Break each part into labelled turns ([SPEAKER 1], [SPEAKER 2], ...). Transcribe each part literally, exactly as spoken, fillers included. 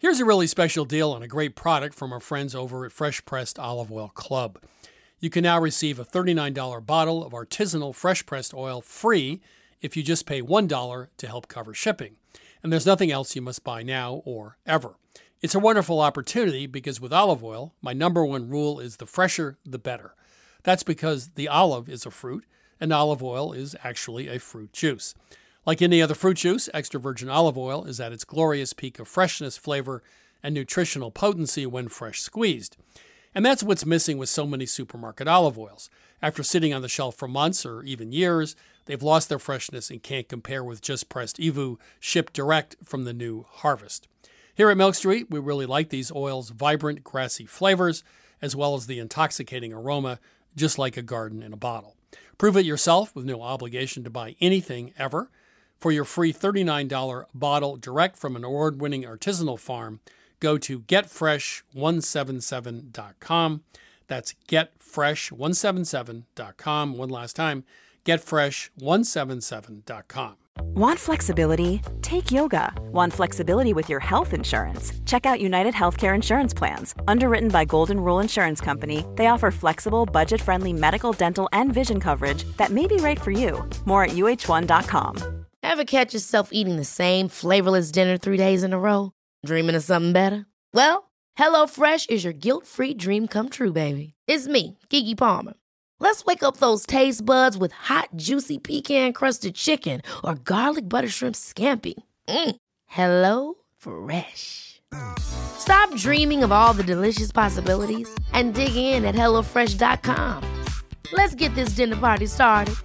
[SPEAKER 1] Here's a really special deal on a great product from our friends over at Fresh Pressed Olive Oil Club. You can now receive a thirty-nine dollars bottle of artisanal fresh pressed oil free if you just pay one dollar to help cover shipping. And there's nothing else you must buy now or ever. It's a wonderful opportunity because with olive oil, my number one rule is the fresher, the better. That's because the olive is a fruit, and olive oil is actually a fruit juice. Like any other fruit juice, extra virgin olive oil is at its glorious peak of freshness, flavor, and nutritional potency when fresh squeezed. And that's what's missing with so many supermarket olive oils. After sitting on the shelf for months or even years, they've lost their freshness and can't compare with just pressed E V U shipped direct from the new harvest. Here at Milk Street, we really like these oils' vibrant, grassy flavors, as well as the intoxicating aroma, just like a garden in a bottle. Prove it yourself with no obligation to buy anything ever. For your free thirty-nine dollars bottle direct from an award-winning artisanal farm, go to get fresh one seventy-seven dot com. That's get fresh one seventy-seven dot com. One last time, get fresh one seventy-seven dot com.
[SPEAKER 2] Want flexibility? Take yoga. Want flexibility with your health insurance? Check out United Healthcare Insurance Plans. Underwritten by Golden Rule Insurance Company, they offer flexible, budget-friendly medical, dental, and vision coverage that may be right for you. More at U H one dot com.
[SPEAKER 3] Ever catch yourself eating the same flavorless dinner three days in a row? Dreaming of something better? Well, HelloFresh is your guilt-free dream come true, baby. It's me, Keke Palmer. Let's wake up those taste buds with hot, juicy pecan-crusted chicken or garlic butter shrimp scampi. Mm. Hello Fresh. Stop dreaming of all the delicious possibilities and dig in at hello fresh dot com. Let's get this dinner party started.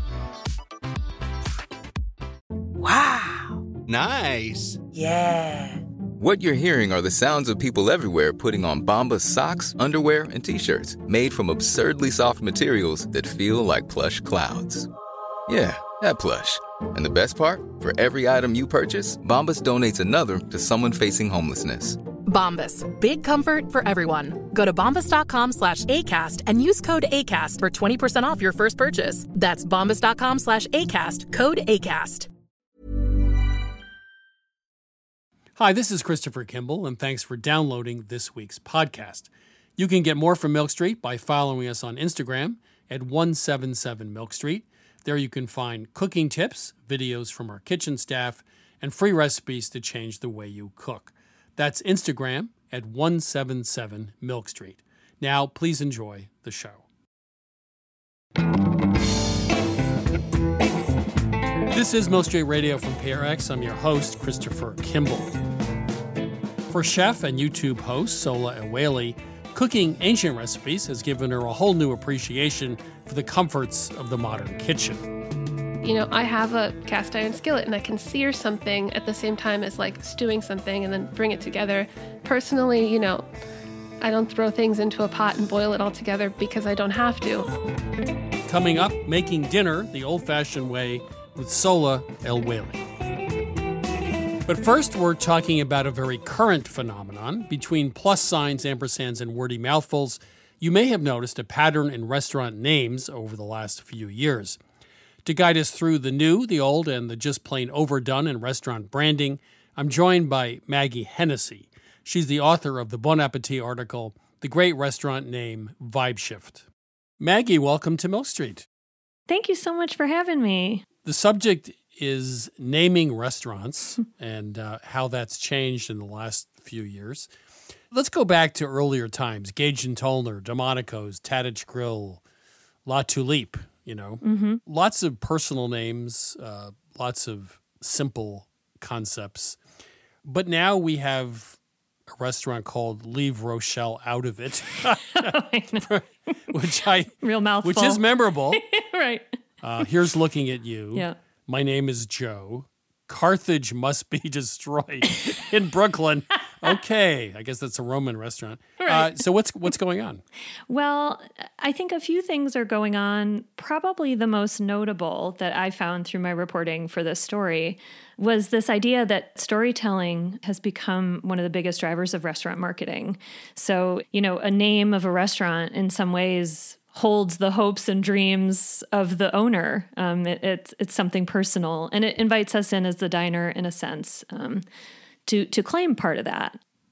[SPEAKER 4] Wow.
[SPEAKER 5] Nice.
[SPEAKER 4] Yeah.
[SPEAKER 6] What you're hearing are the sounds of people everywhere putting on Bombas socks, underwear, and T-shirts made from absurdly soft materials that feel like plush clouds. Yeah, that plush. And the best part? For every item you purchase, Bombas donates another to someone facing homelessness.
[SPEAKER 7] Bombas. Big comfort for everyone. Go to bombas.com slash ACAST and use code ACAST for twenty percent off your first purchase. That's bombas.com slash ACAST. Code ACAST.
[SPEAKER 1] Hi, this is Christopher Kimball, and thanks for downloading this week's podcast. You can get more from Milk Street by following us on Instagram at one seventy-seven Milk Street. There you can find cooking tips, videos from our kitchen staff, and free recipes to change the way you cook. That's Instagram at one seventy-seven Milk Street. Now, please enjoy the show. This is Milk Street Radio from P R X. I'm your host, Christopher Kimball. For chef and YouTube host Sola Ewele, cooking ancient recipes has given her a whole new appreciation for the comforts of the modern kitchen.
[SPEAKER 8] You know, I have a cast iron skillet and I can sear something at the same time as like stewing something and then bring it together. Personally, you know, I don't throw things into a pot and boil it all together because I don't have to.
[SPEAKER 1] Coming up, making dinner the old-fashioned way with Sola Ewele. But first, we're talking about a very current phenomenon. Between plus signs, ampersands, and wordy mouthfuls, you may have noticed a pattern in restaurant names over the last few years. To guide us through the new, the old, and the just plain overdone in restaurant branding, I'm joined by Maggie Hennessy. She's the author of the Bon Appetit article, The Great Restaurant Name Vibe Shift. Maggie, welcome to Milk Street.
[SPEAKER 9] Thank you so much for having me.
[SPEAKER 1] The subject is naming restaurants and uh, how that's changed in the last few years. Let's go back to earlier times. Gage and Tollner, Delmonico's, Tadich Grill, La Tulipe, you know. Mm-hmm. Lots of personal names, uh, lots of simple concepts. But now we have a restaurant called Leave Rochelle Out of It, which I
[SPEAKER 9] real mouthful,
[SPEAKER 1] which is memorable.
[SPEAKER 9] Right.
[SPEAKER 1] Uh, here's looking at you.
[SPEAKER 9] Yeah.
[SPEAKER 1] My name is Joe. Carthage must be destroyed in Brooklyn. Okay, I guess that's a Roman restaurant.
[SPEAKER 9] Right.
[SPEAKER 1] Uh, so what's what's going on?
[SPEAKER 9] Well, I think a few things are going on. Probably the most notable that I found through my reporting for this story was this idea that storytelling has become one of the biggest drivers of restaurant marketing. So, you know, a name of a restaurant in some ways holds the hopes and dreams of the owner. Um, it, it's it's something personal, and it invites us in as the diner, in a sense, um, to to claim part of that.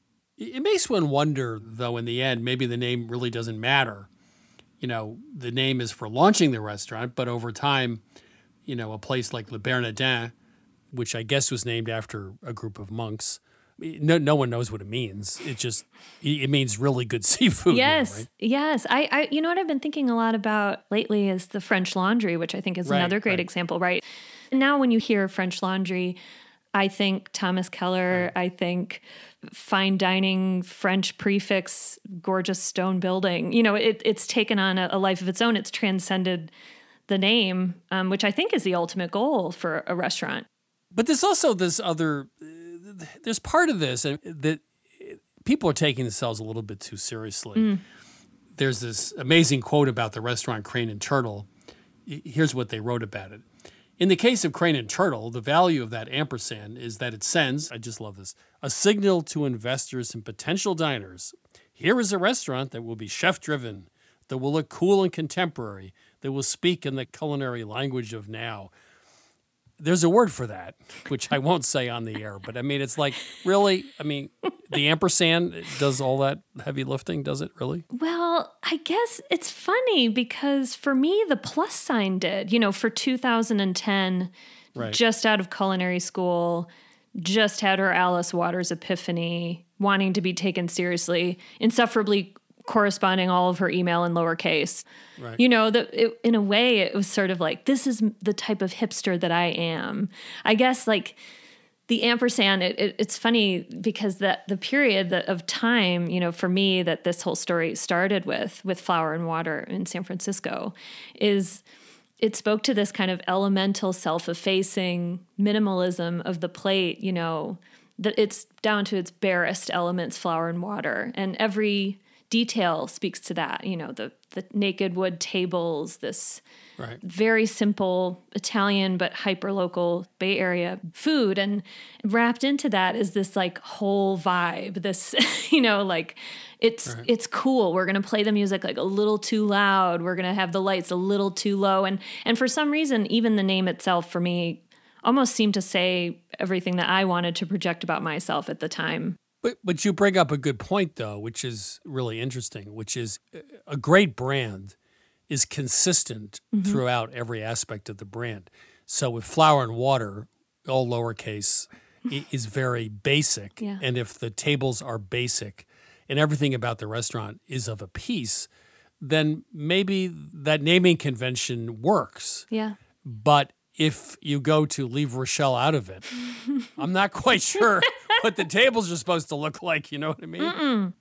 [SPEAKER 1] It makes one wonder, though, in the end, maybe the name really doesn't matter. You know, the name is for launching the restaurant, but over time, you know, a place like Le Bernardin, which I guess was named after a group of monks, no, no one knows what it means. It just, it means really good seafood.
[SPEAKER 9] Yes,
[SPEAKER 1] now, right?
[SPEAKER 9] yes. I, I, you know what I've been thinking a lot about lately is the French Laundry, which I think is
[SPEAKER 1] Right,
[SPEAKER 9] another great
[SPEAKER 1] right.
[SPEAKER 9] example, right? Now when you hear French Laundry, I think Thomas Keller,
[SPEAKER 1] Right.
[SPEAKER 9] I think fine dining, French prefix, gorgeous stone building. You know, it, it's taken on a, a life of its own. It's transcended the name, um, which I think is the ultimate goal for a restaurant.
[SPEAKER 1] But there's also this other, uh, there's part of this uh, that people are taking themselves a little bit too seriously.
[SPEAKER 9] Mm.
[SPEAKER 1] There's this amazing quote about the restaurant Crane and Turtle. Here's what they wrote about it. In the case of Crane and Turtle, the value of that ampersand is that it sends, I just love this, a signal to investors and potential diners. Here is a restaurant that will be chef-driven, that will look cool and contemporary, that will speak in the culinary language of now. There's a word for that, which I won't say on the air, but I mean, it's like, really? I mean, the ampersand does all that heavy lifting, does it really?
[SPEAKER 9] Well, I guess it's funny because for me, the plus sign did. You know, for two thousand ten,
[SPEAKER 1] Right.
[SPEAKER 9] just out of culinary school, just had her Alice Waters epiphany, wanting to be taken seriously, insufferably corresponding all of her email in lowercase.
[SPEAKER 1] Right.
[SPEAKER 9] You know, that it, in a way, it was sort of like, this is the type of hipster that I am. I guess like the ampersand, it, it, it's funny because that the period that, of time, you know, for me that this whole story started with, with Flour and Water in San Francisco, is it spoke to this kind of elemental self-effacing minimalism of the plate, you know, that it's down to its barest elements, flour and water. And every detail speaks to that, you know, the the naked wood tables, this
[SPEAKER 1] Right.
[SPEAKER 9] very simple Italian but hyper-local Bay Area food. And wrapped into that is this like whole vibe, this, you know, like it's
[SPEAKER 1] Right.
[SPEAKER 9] it's cool. We're going to play the music like a little too loud. We're going to have the lights a little too low. And and for some reason, even the name itself for me almost seemed to say everything that I wanted to project about myself at the time.
[SPEAKER 1] But but you bring up a good point, though, which is really interesting, which is a great brand is consistent
[SPEAKER 9] Mm-hmm.
[SPEAKER 1] throughout every aspect of the brand. So with Flour and Water, all lowercase, i- is very basic.
[SPEAKER 9] Yeah.
[SPEAKER 1] And if the tables are basic and everything about the restaurant is of a piece, then maybe that naming convention works.
[SPEAKER 9] Yeah.
[SPEAKER 1] But if you go to leave Rochelle out of it, I'm not quite sure what the tables are supposed to look like. You know what I mean?
[SPEAKER 9] Mm-mm.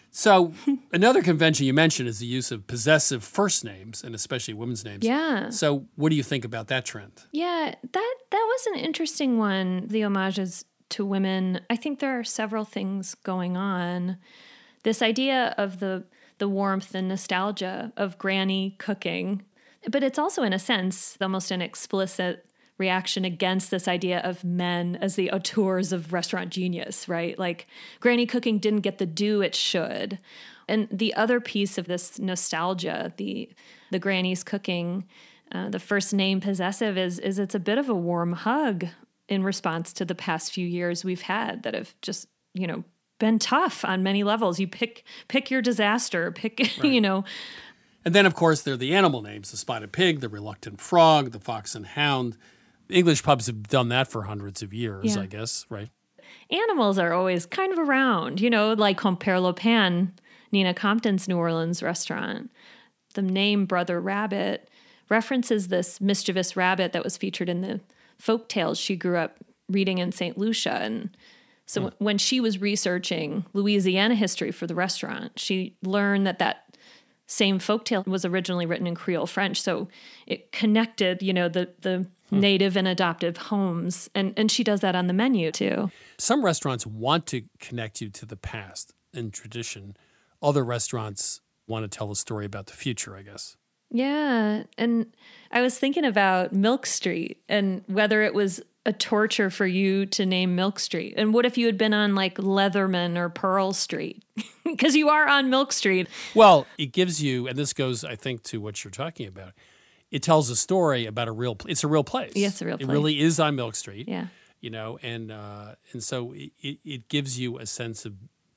[SPEAKER 1] So another convention you mentioned is the use of possessive first names, and especially women's names.
[SPEAKER 9] Yeah.
[SPEAKER 1] So what do you think about that trend?
[SPEAKER 9] Yeah, that that was an interesting one, the homages to women. I think there are several things going on. This idea of the the warmth and nostalgia of granny cooking, but it's also in a sense almost an explicit reaction against this idea of men as the auteurs of restaurant genius, right? Like granny cooking didn't get the due it should. And the other piece of this nostalgia, the the granny's cooking, uh, the first name possessive is is it's a bit of a warm hug in response to the past few years we've had that have just, you know, been tough on many levels. You pick pick your disaster, pick,
[SPEAKER 1] Right.
[SPEAKER 9] you know.
[SPEAKER 1] And then, of course, there are the animal names, the spotted pig, the reluctant frog, the fox and hound. English pubs have done that for hundreds of years,
[SPEAKER 9] Yeah.
[SPEAKER 1] I guess, right?
[SPEAKER 9] Animals are always kind of around, you know, like Compère Le Pain, Nina Compton's New Orleans restaurant. The name Brother Rabbit references this mischievous rabbit that was featured in the folk tales she grew up reading in Saint Lucia. And so
[SPEAKER 1] Hmm.
[SPEAKER 9] w- when she was researching Louisiana history for the restaurant, she learned that that same folktale was originally written in Creole French. So it connected, you know, the the
[SPEAKER 1] Hmm.
[SPEAKER 9] native and adoptive homes. And, and she does that on the menu too.
[SPEAKER 1] Some restaurants want to connect you to the past and tradition. Other restaurants want to tell a story about the future, I guess.
[SPEAKER 9] Yeah. And I was thinking about Milk Street and whether it was a torture for you to name Milk Street. And what if you had been on like Leatherman or Pearl Street? Because you are on Milk Street.
[SPEAKER 1] Well, it gives you, and this goes, I think, to what you're talking about. It tells a story about a real. It's a real place.
[SPEAKER 9] Yeah, it's a real
[SPEAKER 1] It
[SPEAKER 9] place.
[SPEAKER 1] really is on Milk Street.
[SPEAKER 9] Yeah.
[SPEAKER 1] You know, and uh, and so it, it gives you a sense of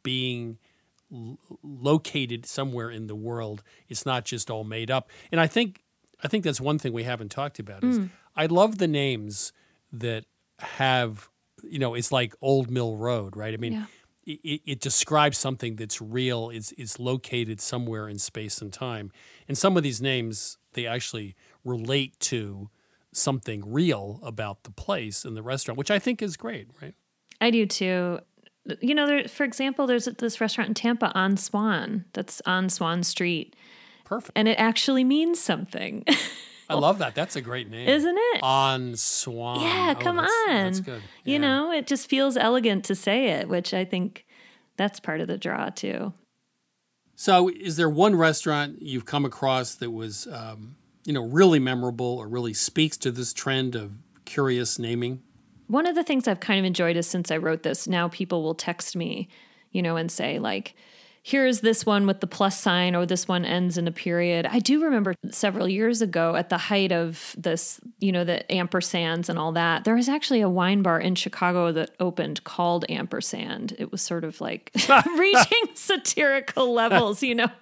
[SPEAKER 1] being l- located somewhere in the world. It's not just all made up. And I think I think that's one thing we haven't talked about is
[SPEAKER 9] Mm.
[SPEAKER 1] I love the names that have, you know, it's like Old Mill Road, right? I mean,
[SPEAKER 9] Yeah.
[SPEAKER 1] it, it describes something that's real, is is located somewhere in space and time. And some of these names, they actually relate to something real about the place and the restaurant, which I think is great, right?
[SPEAKER 9] I do too. You know, there, for example, there's this restaurant in Tampa on Swan that's on Swan Street.
[SPEAKER 1] Perfect.
[SPEAKER 9] And it actually means something.
[SPEAKER 1] I love that. That's a great name.
[SPEAKER 9] Isn't it?
[SPEAKER 1] On Swan.
[SPEAKER 9] Yeah,
[SPEAKER 1] Oh,
[SPEAKER 9] come
[SPEAKER 1] that's,
[SPEAKER 9] on.
[SPEAKER 1] That's good.
[SPEAKER 9] You
[SPEAKER 1] Yeah.
[SPEAKER 9] know, it just feels elegant to say it, which I think that's part of the draw too.
[SPEAKER 1] So is there one restaurant you've come across that was, um, you know, really memorable or really speaks to this trend of curious naming?
[SPEAKER 9] One of the things I've kind of enjoyed is since I wrote this, now people will text me, you know, and say like, here's this one with the plus sign, or this one ends in a period. I do remember several years ago at the height of this, you know, the ampersands and all that, there was actually a wine bar in Chicago that opened called Ampersand. It was sort of like reaching satirical levels, you know.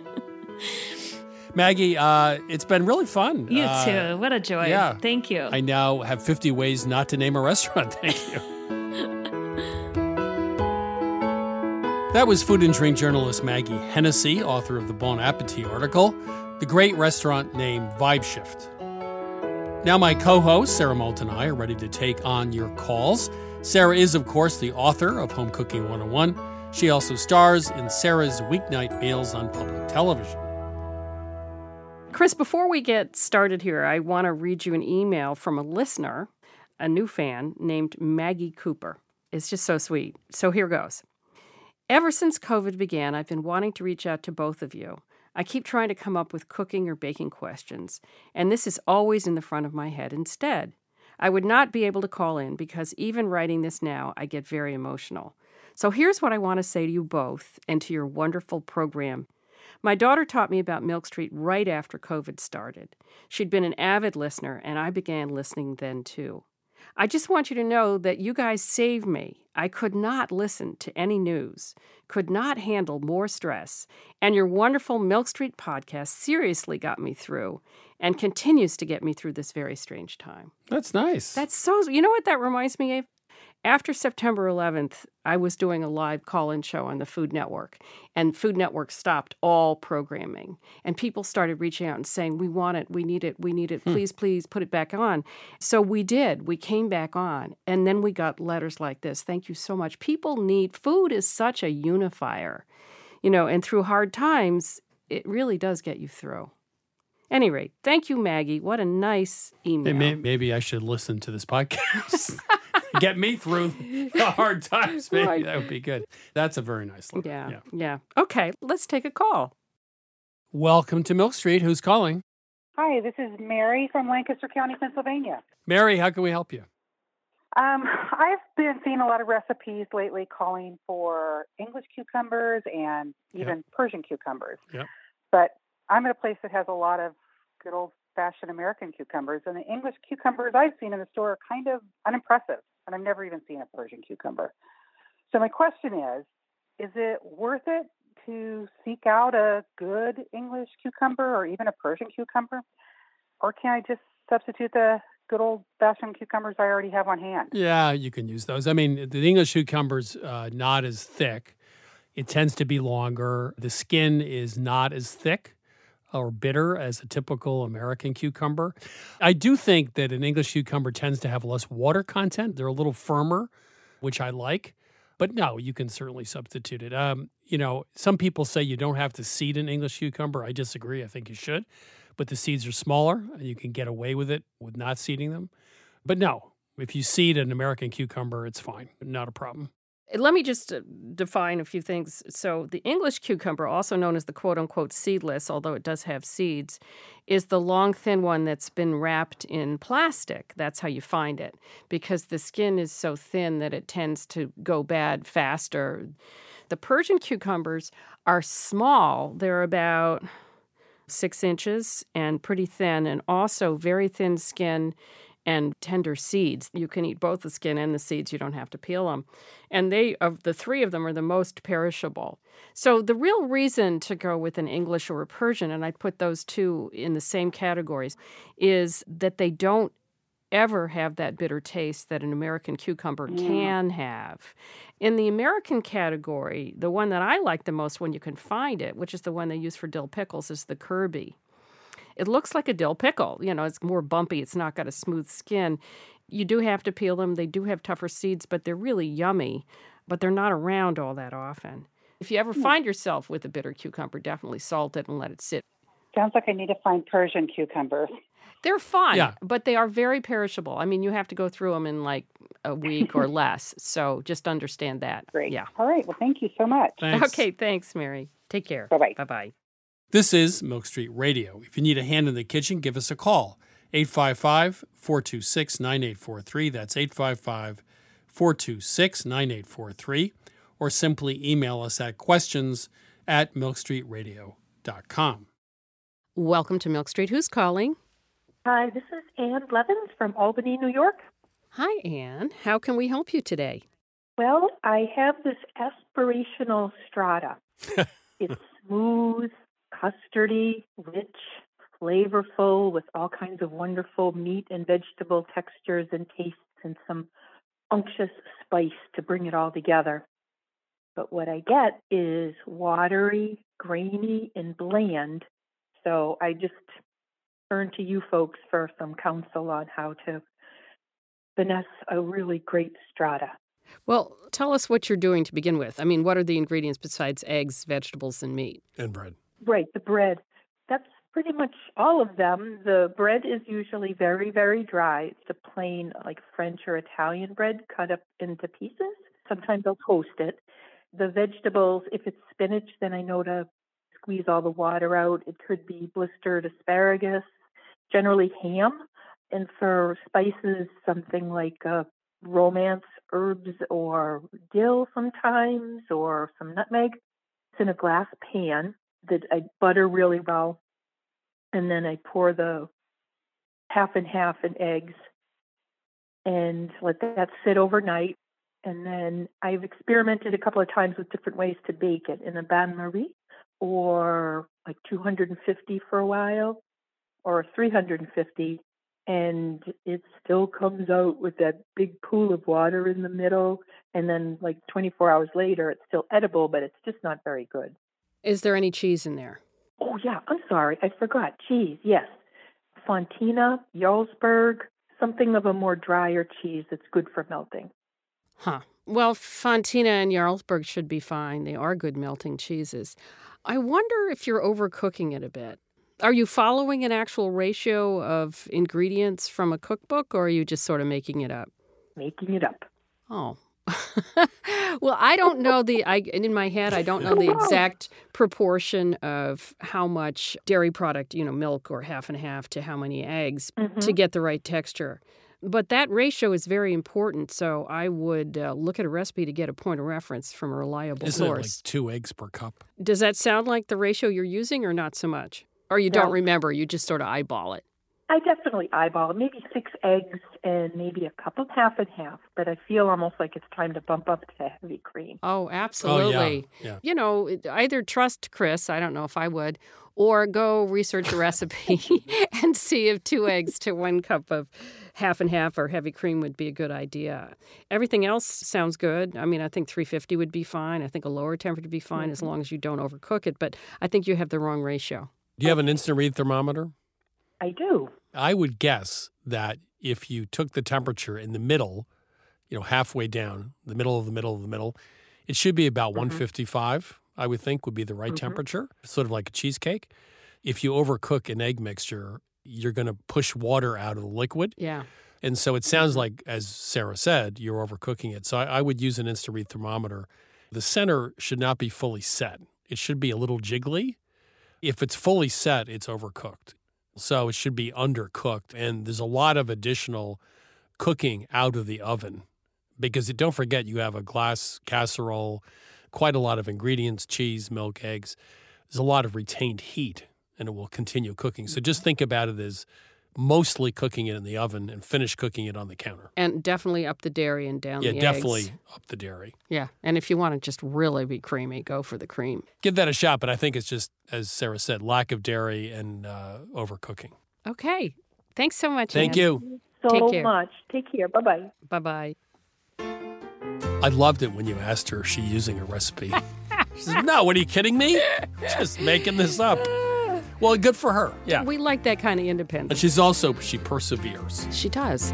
[SPEAKER 1] Maggie, uh, it's been really fun.
[SPEAKER 9] You
[SPEAKER 1] Uh,
[SPEAKER 9] too. What a joy.
[SPEAKER 1] yeah.
[SPEAKER 9] Thank you.
[SPEAKER 1] I now have fifty ways not to name a restaurant. Thank you. That was food and drink journalist Maggie Hennessy, author of the Bon Appetit article, The Great Restaurant Name Vibe Shift. Now my co-host, Sarah Moult, and I are ready to take on your calls. Sarah is, of course, the author of Home Cooking one oh one. She also stars in Sarah's Weeknight Meals on public television.
[SPEAKER 4] Chris, before we get started here, I want to read you an email from a listener, a new fan named Maggie Cooper. It's just so sweet. So here goes. Ever since COVID began, I've been wanting to reach out to both of you. I keep trying to come up with cooking or baking questions, and this is always in the front of my head instead. I would not be able to call in because even writing this now, I get very emotional. So here's what I want to say to you both and to your wonderful program. My daughter taught me about Milk Street right after COVID started. She'd been an avid listener, and I began listening then too. I just want you to know that you guys saved me. I could not listen to any news, could not handle more stress, and your wonderful Milk Street podcast seriously got me through and continues to get me through this very strange time.
[SPEAKER 1] That's nice.
[SPEAKER 4] That's so, you know what that reminds me of? After September eleventh, I was doing a live call-in show on the Food Network, and Food Network stopped all programming. And people started reaching out and saying, we want it, we need it, we need it,
[SPEAKER 1] Hmm.
[SPEAKER 4] please, please put it back on. So we did. We came back on, and then we got letters like this. Thank you so much. People need, food is such a unifier, you know, and through hard times, it really does get you through. Any rate, thank you, Maggie. What a nice email.
[SPEAKER 1] Hey, may- maybe I should listen to this podcast. Get me through the hard times. Maybe
[SPEAKER 4] Right.
[SPEAKER 1] that would be good. That's a very nice letter.
[SPEAKER 4] Yeah, yeah, yeah. Okay, let's take a call.
[SPEAKER 1] Welcome to Milk Street. Who's calling?
[SPEAKER 5] Hi, this is Mary from Lancaster County, Pennsylvania.
[SPEAKER 1] Mary, how can we help you?
[SPEAKER 5] Um, I've been seeing a lot of recipes lately calling for English cucumbers and even
[SPEAKER 1] Yep.
[SPEAKER 5] Persian cucumbers.
[SPEAKER 1] Yep.
[SPEAKER 5] But I'm at a place that has a lot of good old-fashioned American cucumbers, and the English cucumbers I've seen in the store are kind of unimpressive, and I've never even seen a Persian cucumber. So my question is, is it worth it to seek out a good English cucumber or even a Persian cucumber? Or can I just substitute the good old-fashioned cucumbers I already have on hand?
[SPEAKER 1] Yeah, you can use those. I mean, the English cucumber's uh, not as thick. It tends to be longer. The skin is not as thick or bitter as a typical American cucumber. I do think that an English cucumber tends to have less water content. They're a little firmer, which I like. But no, you can certainly substitute it. Um, you know, some people say you don't have to seed an English cucumber. I disagree. I think you should. But the seeds are smaller, and you can get away with it with not seeding them. But no, if you seed an American cucumber, it's fine. Not a problem.
[SPEAKER 4] Let me just uh, define a few things. So the English cucumber, also known as the quote-unquote seedless, although it does have seeds, is the long, thin one that's been wrapped in plastic. That's how you find it, because the skin is so thin that it tends to go bad faster. The Persian cucumbers are small. They're about six inches and pretty thin, and also very thin skin and tender seeds. You can eat both the skin and the seeds. You don't have to peel them. And they, of the three of them, are the most perishable. So the real reason to go with an English or a Persian, and I'd put those two in the same categories, is that they don't ever have that bitter taste that an American cucumber
[SPEAKER 5] Mm.
[SPEAKER 4] can have. In the American category, the one that I like the most when you can find it, which is the one they use for dill pickles, is the Kirby. It looks like a dill pickle. You know, it's more bumpy. It's not got a smooth skin. You do have to peel them. They do have tougher seeds, but they're really yummy. But they're not around all that often. If you ever find yourself with a bitter cucumber, definitely salt it and let it sit.
[SPEAKER 5] Sounds like I need to find Persian cucumbers.
[SPEAKER 4] They're fun,
[SPEAKER 1] Yeah.
[SPEAKER 4] but they are very perishable. I mean, you have to go through them in like a week or less. So just understand that.
[SPEAKER 5] Great.
[SPEAKER 4] Yeah.
[SPEAKER 5] All right. Well, thank you so much.
[SPEAKER 1] Thanks.
[SPEAKER 4] Okay, thanks, Mary. Take care.
[SPEAKER 5] Bye-bye.
[SPEAKER 4] Bye-bye.
[SPEAKER 1] This is Milk Street Radio. If you need a hand in the kitchen, give us a call. eight five five, four two six, nine eight four three. That's eight five five, four two six, nine eight four three. Or simply email us at questions at milk street radio dot com.
[SPEAKER 4] Welcome to Milk Street. Who's calling?
[SPEAKER 10] Hi, this is Ann Blevins from Albany, New York.
[SPEAKER 4] Hi, Anne. How can we help you today?
[SPEAKER 10] Well, I have this aspirational strata. It's smooth, custardy, rich, flavorful, with all kinds of wonderful meat and vegetable textures and tastes and some unctuous spice to bring it all together. But what I get is watery, grainy, and bland. So I just turn to you folks for some counsel on how to finesse a really great strata.
[SPEAKER 4] Well, tell us what you're doing to begin with. I mean, what are the ingredients besides eggs, vegetables, and meat?
[SPEAKER 1] And bread.
[SPEAKER 10] Right, the bread. That's pretty much all of them. The bread is usually very, very dry. It's a plain, like French or Italian bread cut up into pieces. Sometimes I'll toast it. The vegetables, if it's spinach, then I know to squeeze all the water out. It could be blistered asparagus, generally ham. And for spices, something like uh, romance herbs or dill sometimes, or some nutmeg. It's in a glass pan that I butter really well. And then I pour the half and half in eggs and let that sit overnight. And then I've experimented a couple of times with different ways to bake it in a bain-marie, or like two hundred fifty for a while, or three hundred fifty. And it still comes out with that big pool of water in the middle. And then like twenty-four hours later, it's still edible, but it's just not very good.
[SPEAKER 4] Is there any cheese in there?
[SPEAKER 10] Oh, yeah. I'm sorry. I forgot. Cheese, yes. Fontina, Jarlsberg, something of a more drier cheese that's good for melting.
[SPEAKER 4] Huh. Well, Fontina and Jarlsberg should be fine. They are good melting cheeses. I wonder if you're overcooking it a bit. Are you following an actual ratio of ingredients from a cookbook, or are you just sort of making it up?
[SPEAKER 10] Making it up.
[SPEAKER 4] Oh. Well, I don't know the, I, in my head, I don't know the exact proportion of how much dairy product, you know, milk or half and half to how many eggs
[SPEAKER 10] Mm-hmm.
[SPEAKER 4] to get the right texture. But that ratio is very important, so I would uh, look at a recipe to get a point of reference from a reliable
[SPEAKER 1] Isn't it like
[SPEAKER 4] source.
[SPEAKER 1] two eggs per cup?
[SPEAKER 4] Does that sound like the ratio you're using or not so much? Or you don't
[SPEAKER 10] No.
[SPEAKER 4] remember, you just sort of eyeball it?
[SPEAKER 10] I definitely eyeball it. Maybe six eggs and maybe a cup of half and half, but I feel almost like it's time to bump up to heavy cream.
[SPEAKER 4] Oh, absolutely.
[SPEAKER 1] Oh, yeah.
[SPEAKER 4] You know, either trust Chris, I don't know if I would, or go research a recipe and see if two eggs to one cup of half and half or heavy cream would be a good idea. Everything else sounds good. I mean, I think three fifty would be fine. I think a lower temperature would be fine mm-hmm. as long as you don't overcook it, but I think you have the wrong ratio.
[SPEAKER 1] Do you have an instant read thermometer?
[SPEAKER 10] I do.
[SPEAKER 1] I would guess that if you took the temperature in the middle, you know, halfway down, the middle of the middle of the middle, it should be about mm-hmm. one fifty-five, I would think, would be the right mm-hmm. temperature, sort of like a cheesecake. If you overcook an egg mixture, you're going to push water out of the liquid.
[SPEAKER 4] Yeah.
[SPEAKER 1] And so it sounds like, as Sarah said, you're overcooking it. So I, I would use an instant read thermometer. The center should not be fully set. It should be a little jiggly. If it's fully set, it's overcooked. So it should be undercooked. And there's a lot of additional cooking out of the oven because don't forget you have a glass casserole, quite a lot of ingredients, cheese, milk, eggs. There's a lot of retained heat and it will continue cooking. So just think about it as mostly cooking it in the oven and finish cooking it on the counter.
[SPEAKER 4] And definitely up the dairy and down
[SPEAKER 1] yeah,
[SPEAKER 4] the eggs.
[SPEAKER 1] Yeah, definitely up the dairy.
[SPEAKER 4] Yeah, and if you want to just really be creamy, go for the cream.
[SPEAKER 1] Give that a shot, but I think it's just, as Sarah said, lack of dairy and uh, overcooking.
[SPEAKER 4] Okay. Thanks so much,
[SPEAKER 1] Thank
[SPEAKER 4] Ann.
[SPEAKER 1] you.
[SPEAKER 10] So
[SPEAKER 4] Take care.
[SPEAKER 10] much. Take care. Bye-bye.
[SPEAKER 4] Bye-bye.
[SPEAKER 1] I loved it when you asked her, is she using a recipe? She says, no, what are you kidding me? Just making this up. Well, good for her. Yeah.
[SPEAKER 4] We like that kind of
[SPEAKER 1] And
[SPEAKER 4] independence.
[SPEAKER 1] she's also, she perseveres.
[SPEAKER 4] She does.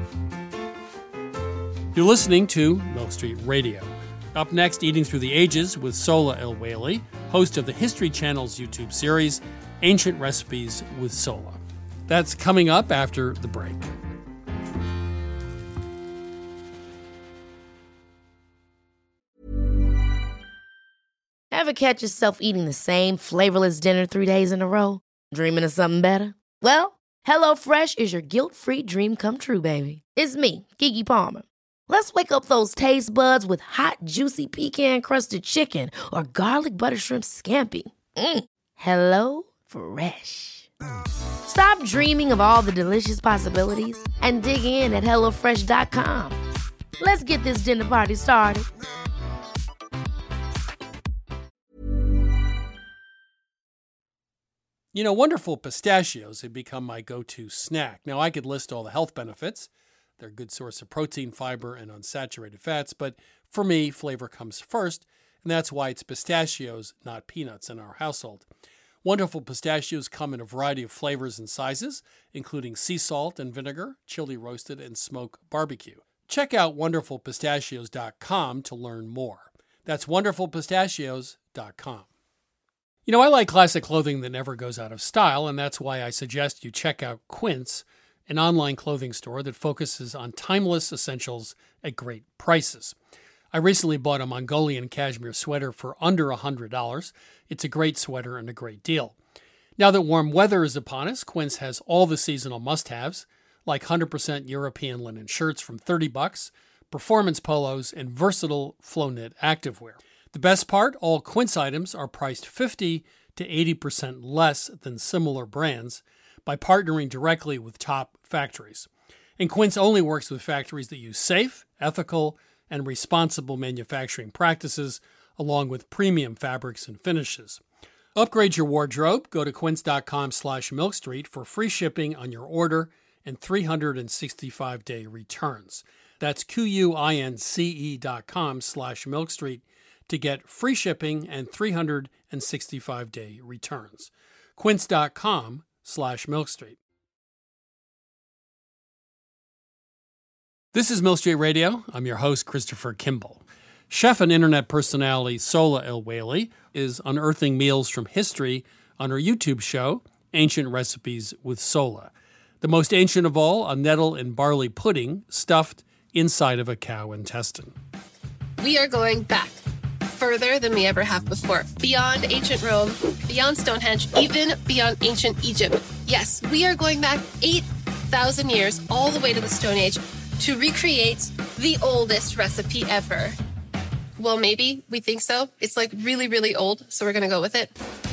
[SPEAKER 1] You're listening to Milk Street Radio. Up next, Eating Through the Ages with Sola El-Waylly, host of the History Channel's YouTube series, Ancient Recipes with Sola. That's coming up after the break.
[SPEAKER 3] Ever catch yourself eating the same flavorless dinner three days in a row? Dreaming of something better? Well, HelloFresh is your guilt-free dream come true, baby. It's me, Keke Palmer. Let's wake up those taste buds with hot, juicy pecan-crusted chicken or garlic butter shrimp scampi. Mm. Hello Fresh. Stop dreaming of all the delicious possibilities and dig in at hello fresh dot com. Let's get this dinner party started.
[SPEAKER 1] You know, Wonderful Pistachios have become my go-to snack. Now, I could list all the health benefits. They're a good source of protein, fiber, and unsaturated fats, but for me, flavor comes first, and that's why it's pistachios, not peanuts, in our household. Wonderful Pistachios come in a variety of flavors and sizes, including sea salt and vinegar, chili roasted, and smoke barbecue. Check out wonderful pistachios dot com to learn more. That's wonderful pistachios dot com. You know, I like classic clothing that never goes out of style, and that's why I suggest you check out Quince, an online clothing store that focuses on timeless essentials at great prices. I recently bought a Mongolian cashmere sweater for under one hundred dollars. It's a great sweater and a great deal. Now that warm weather is upon us, Quince has all the seasonal must-haves, like one hundred percent European linen shirts from thirty bucks, performance polos, and versatile flow-knit activewear. The best part, all Quince items are priced fifty to eighty percent less than similar brands by partnering directly with top factories. And Quince only works with factories that use safe, ethical, and responsible manufacturing practices, along with premium fabrics and finishes. Upgrade your wardrobe. Go to quince.com slash milkstreet for free shipping on your order and three hundred sixty-five day returns. That's Q-U-I-N-C-E dot com slash milkstreet to get free shipping and three hundred sixty-five day returns. Quince.com slash milkstreet. This is Milk Street Radio. I'm your host, Christopher Kimball. Chef and internet personality Sola El-Waylly is unearthing meals from history on her YouTube show, Ancient Recipes with Sola. The most ancient of all, a nettle and barley pudding stuffed inside of a cow intestine.
[SPEAKER 11] We are going back, further than we ever have before, beyond ancient Rome, beyond Stonehenge, even beyond ancient Egypt. Yes, we are going back eight thousand years, all the way to the Stone Age, to recreate the oldest recipe ever. Well, maybe. We think so. It's like really, really old, so we're going to go with it.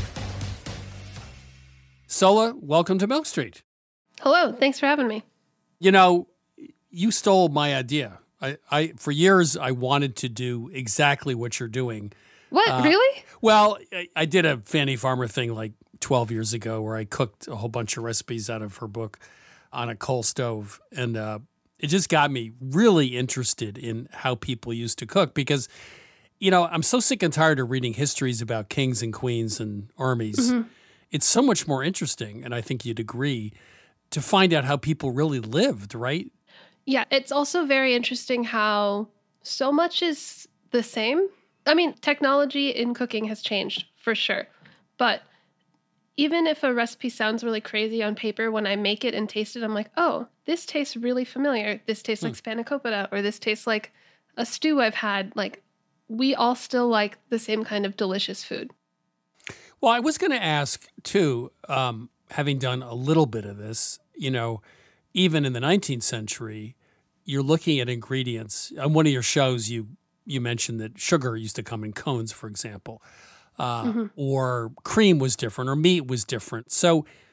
[SPEAKER 1] Sola, welcome to Milk Street.
[SPEAKER 8] Hello, thanks for having me.
[SPEAKER 1] You know, you stole my idea. I, I for years, I wanted to do exactly what you're doing.
[SPEAKER 8] What,
[SPEAKER 1] Uh,
[SPEAKER 8] really?
[SPEAKER 1] Well, I, I did a Fanny Farmer thing like twelve years ago where I cooked a whole bunch of recipes out of her book on a coal stove. And uh, it just got me really interested in how people used to cook because, you know, I'm so sick and tired of reading histories about kings and queens and armies.
[SPEAKER 8] Mm-hmm.
[SPEAKER 1] It's so much more interesting, and I think you'd agree, to find out how people really lived, right?
[SPEAKER 8] Yeah, it's also very interesting how so much is the same. I mean, technology in cooking has changed for sure. But even if a recipe sounds really crazy on paper, when I make it and taste it, I'm like, oh, this tastes really familiar. This tastes like spanakopita, or this tastes like a stew I've had. Like, we all still like the same kind of delicious food.
[SPEAKER 1] Well, I was going to ask, too, um, having done a little bit of this, you know, even in the nineteenth century, you're looking at ingredients. On one of your shows, you you mentioned that sugar used to come in cones, for example, uh,
[SPEAKER 8] Mm-hmm.
[SPEAKER 1] or cream was different, or meat was different. So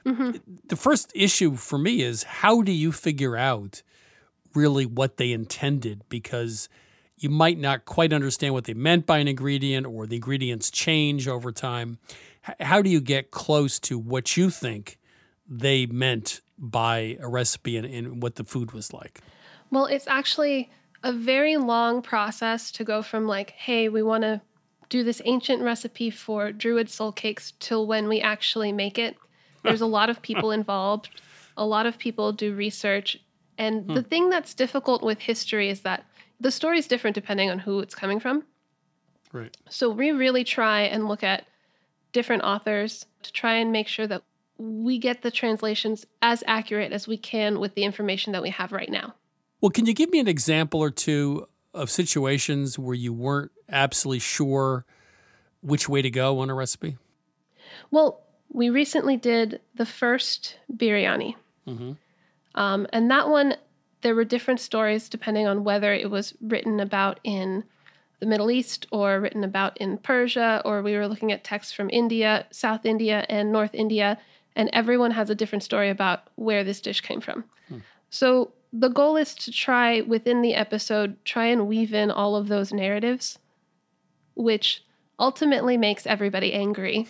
[SPEAKER 1] Mm-hmm. The first issue for me is, how do you figure out really what they intended? Because you might not quite understand what they meant by an ingredient, or the ingredients change over time. H- how do you get close to what you think they meant by a recipe and, and what the food was like?
[SPEAKER 8] Well, it's actually a very long process to go from like, hey, we want to do this ancient recipe for Druid soul cakes till when we actually make it. There's a lot of people involved. A lot of people do research. And hmm. the thing that's difficult with history is that the story is different depending on who it's coming from.
[SPEAKER 1] Right.
[SPEAKER 8] So we really try and look at different authors to try and make sure that we get the translations as accurate as we can with the information that we have right now.
[SPEAKER 1] Well, can you give me an example or two of situations where you weren't absolutely sure which way to go on a recipe?
[SPEAKER 8] Well, we recently did the first biryani. Mm-hmm. Um, and that one, there were different stories depending on whether it was written about in the Middle East or written about in Persia, or we were looking at texts from India, South India, and North India, and everyone has a different story about where this dish came from. Hmm. So the goal is to try, within the episode, try and weave in all of those narratives, which ultimately makes everybody angry.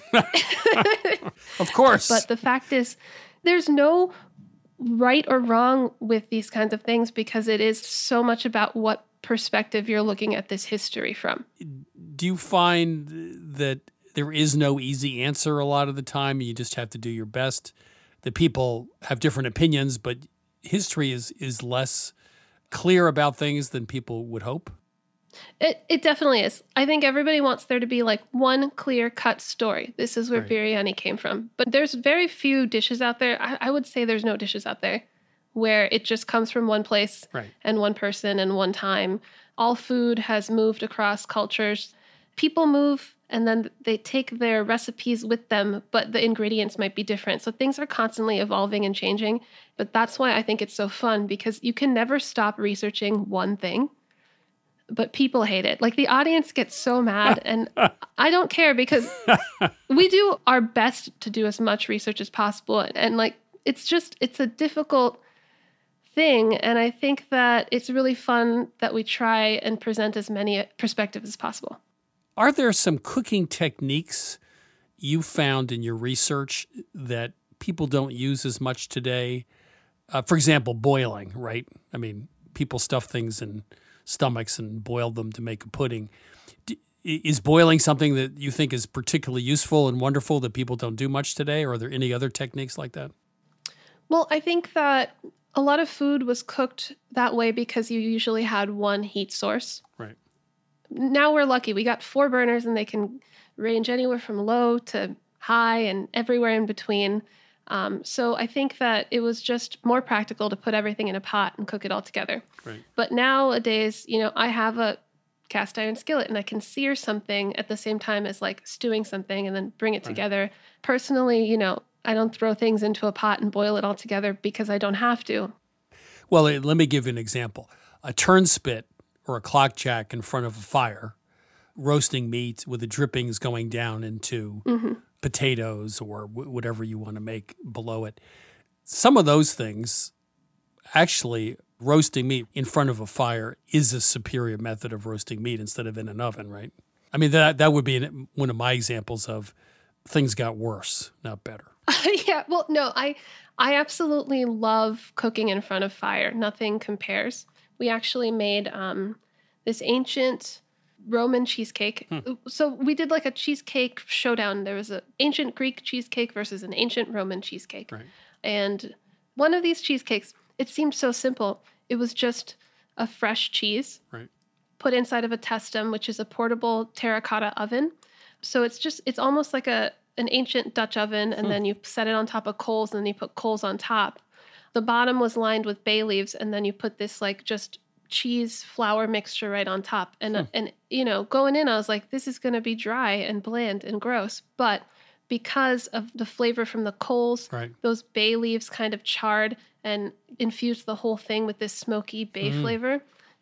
[SPEAKER 1] Of course.
[SPEAKER 8] But the fact is, there's no right or wrong with these kinds of things, because it is so much about what perspective you're looking at this history from.
[SPEAKER 1] Do you find that there is no easy answer a lot of the time? You just have to do your best. That people have different opinions, but history is is less clear about things than people would hope?
[SPEAKER 8] It it definitely is. I think everybody wants there to be like one clear-cut story. This is where right. biryani came from. But there's very few dishes out there. I, I would say there's no dishes out there where it just comes from one place
[SPEAKER 1] right.
[SPEAKER 8] and one person and one time. All food has moved across cultures. People move, and then they take their recipes with them, but the ingredients might be different. So things are constantly evolving and changing. But that's why I think it's so fun, because you can never stop researching one thing. But people hate it. Like, the audience gets so mad, and I don't care, because we do our best to do as much research as possible. And, and like, it's just, it's a difficult thing. And I think that it's really fun that we try and present as many perspectives as possible.
[SPEAKER 1] Are there some cooking techniques you found in your research that people don't use as much today? Uh, for example, boiling, right? I mean, people stuff things in stomachs and boil them to make a pudding. D- is boiling something that you think is particularly useful and wonderful that people don't do much today? Or are there any other techniques like that?
[SPEAKER 8] Well, I think that a lot of food was cooked that way because you usually had one heat source.
[SPEAKER 1] Right.
[SPEAKER 8] Now we're lucky. We got four burners, and they can range anywhere from low to high and everywhere in between. Um, so I think that it was just more practical to put everything in a pot and cook it all together.
[SPEAKER 1] Right.
[SPEAKER 8] But nowadays, you know, I have a cast iron skillet, and I can sear something at the same time as like stewing something and then bring it right. together. Personally, you know, I don't throw things into a pot and boil it all together because I don't have to.
[SPEAKER 1] Well, let me give you an example. A turnspit or a clock jack in front of a fire, roasting meat with the drippings going down into mm-hmm. potatoes or w- whatever you want to make below it. Some of those things, actually, roasting meat in front of a fire is a superior method of roasting meat instead of in an oven, right? I mean, that that would be an, one of my examples of things got worse, not better.
[SPEAKER 8] Yeah, well, no, I I absolutely love cooking in front of fire. Nothing compares. We actually made um, this ancient Roman cheesecake. Hmm. So we did like a cheesecake showdown. There was an ancient Greek cheesecake versus an ancient Roman cheesecake.
[SPEAKER 1] Right.
[SPEAKER 8] And one of these cheesecakes, it seemed so simple. It was just a fresh cheese
[SPEAKER 1] right.
[SPEAKER 8] put inside of a testum, which is a portable terracotta oven. So it's just, it's almost like a an ancient Dutch oven, and hmm. then you set it on top of coals, and then you put coals on top. The bottom was lined with bay leaves, and then you put this like just cheese flour mixture right on top. And, hmm. and you know, going in, I was like, this is going to be dry and bland and gross. But because of the flavor from the coals,
[SPEAKER 1] right.
[SPEAKER 8] those bay leaves kind of charred and infused the whole thing with this smoky bay mm. flavor.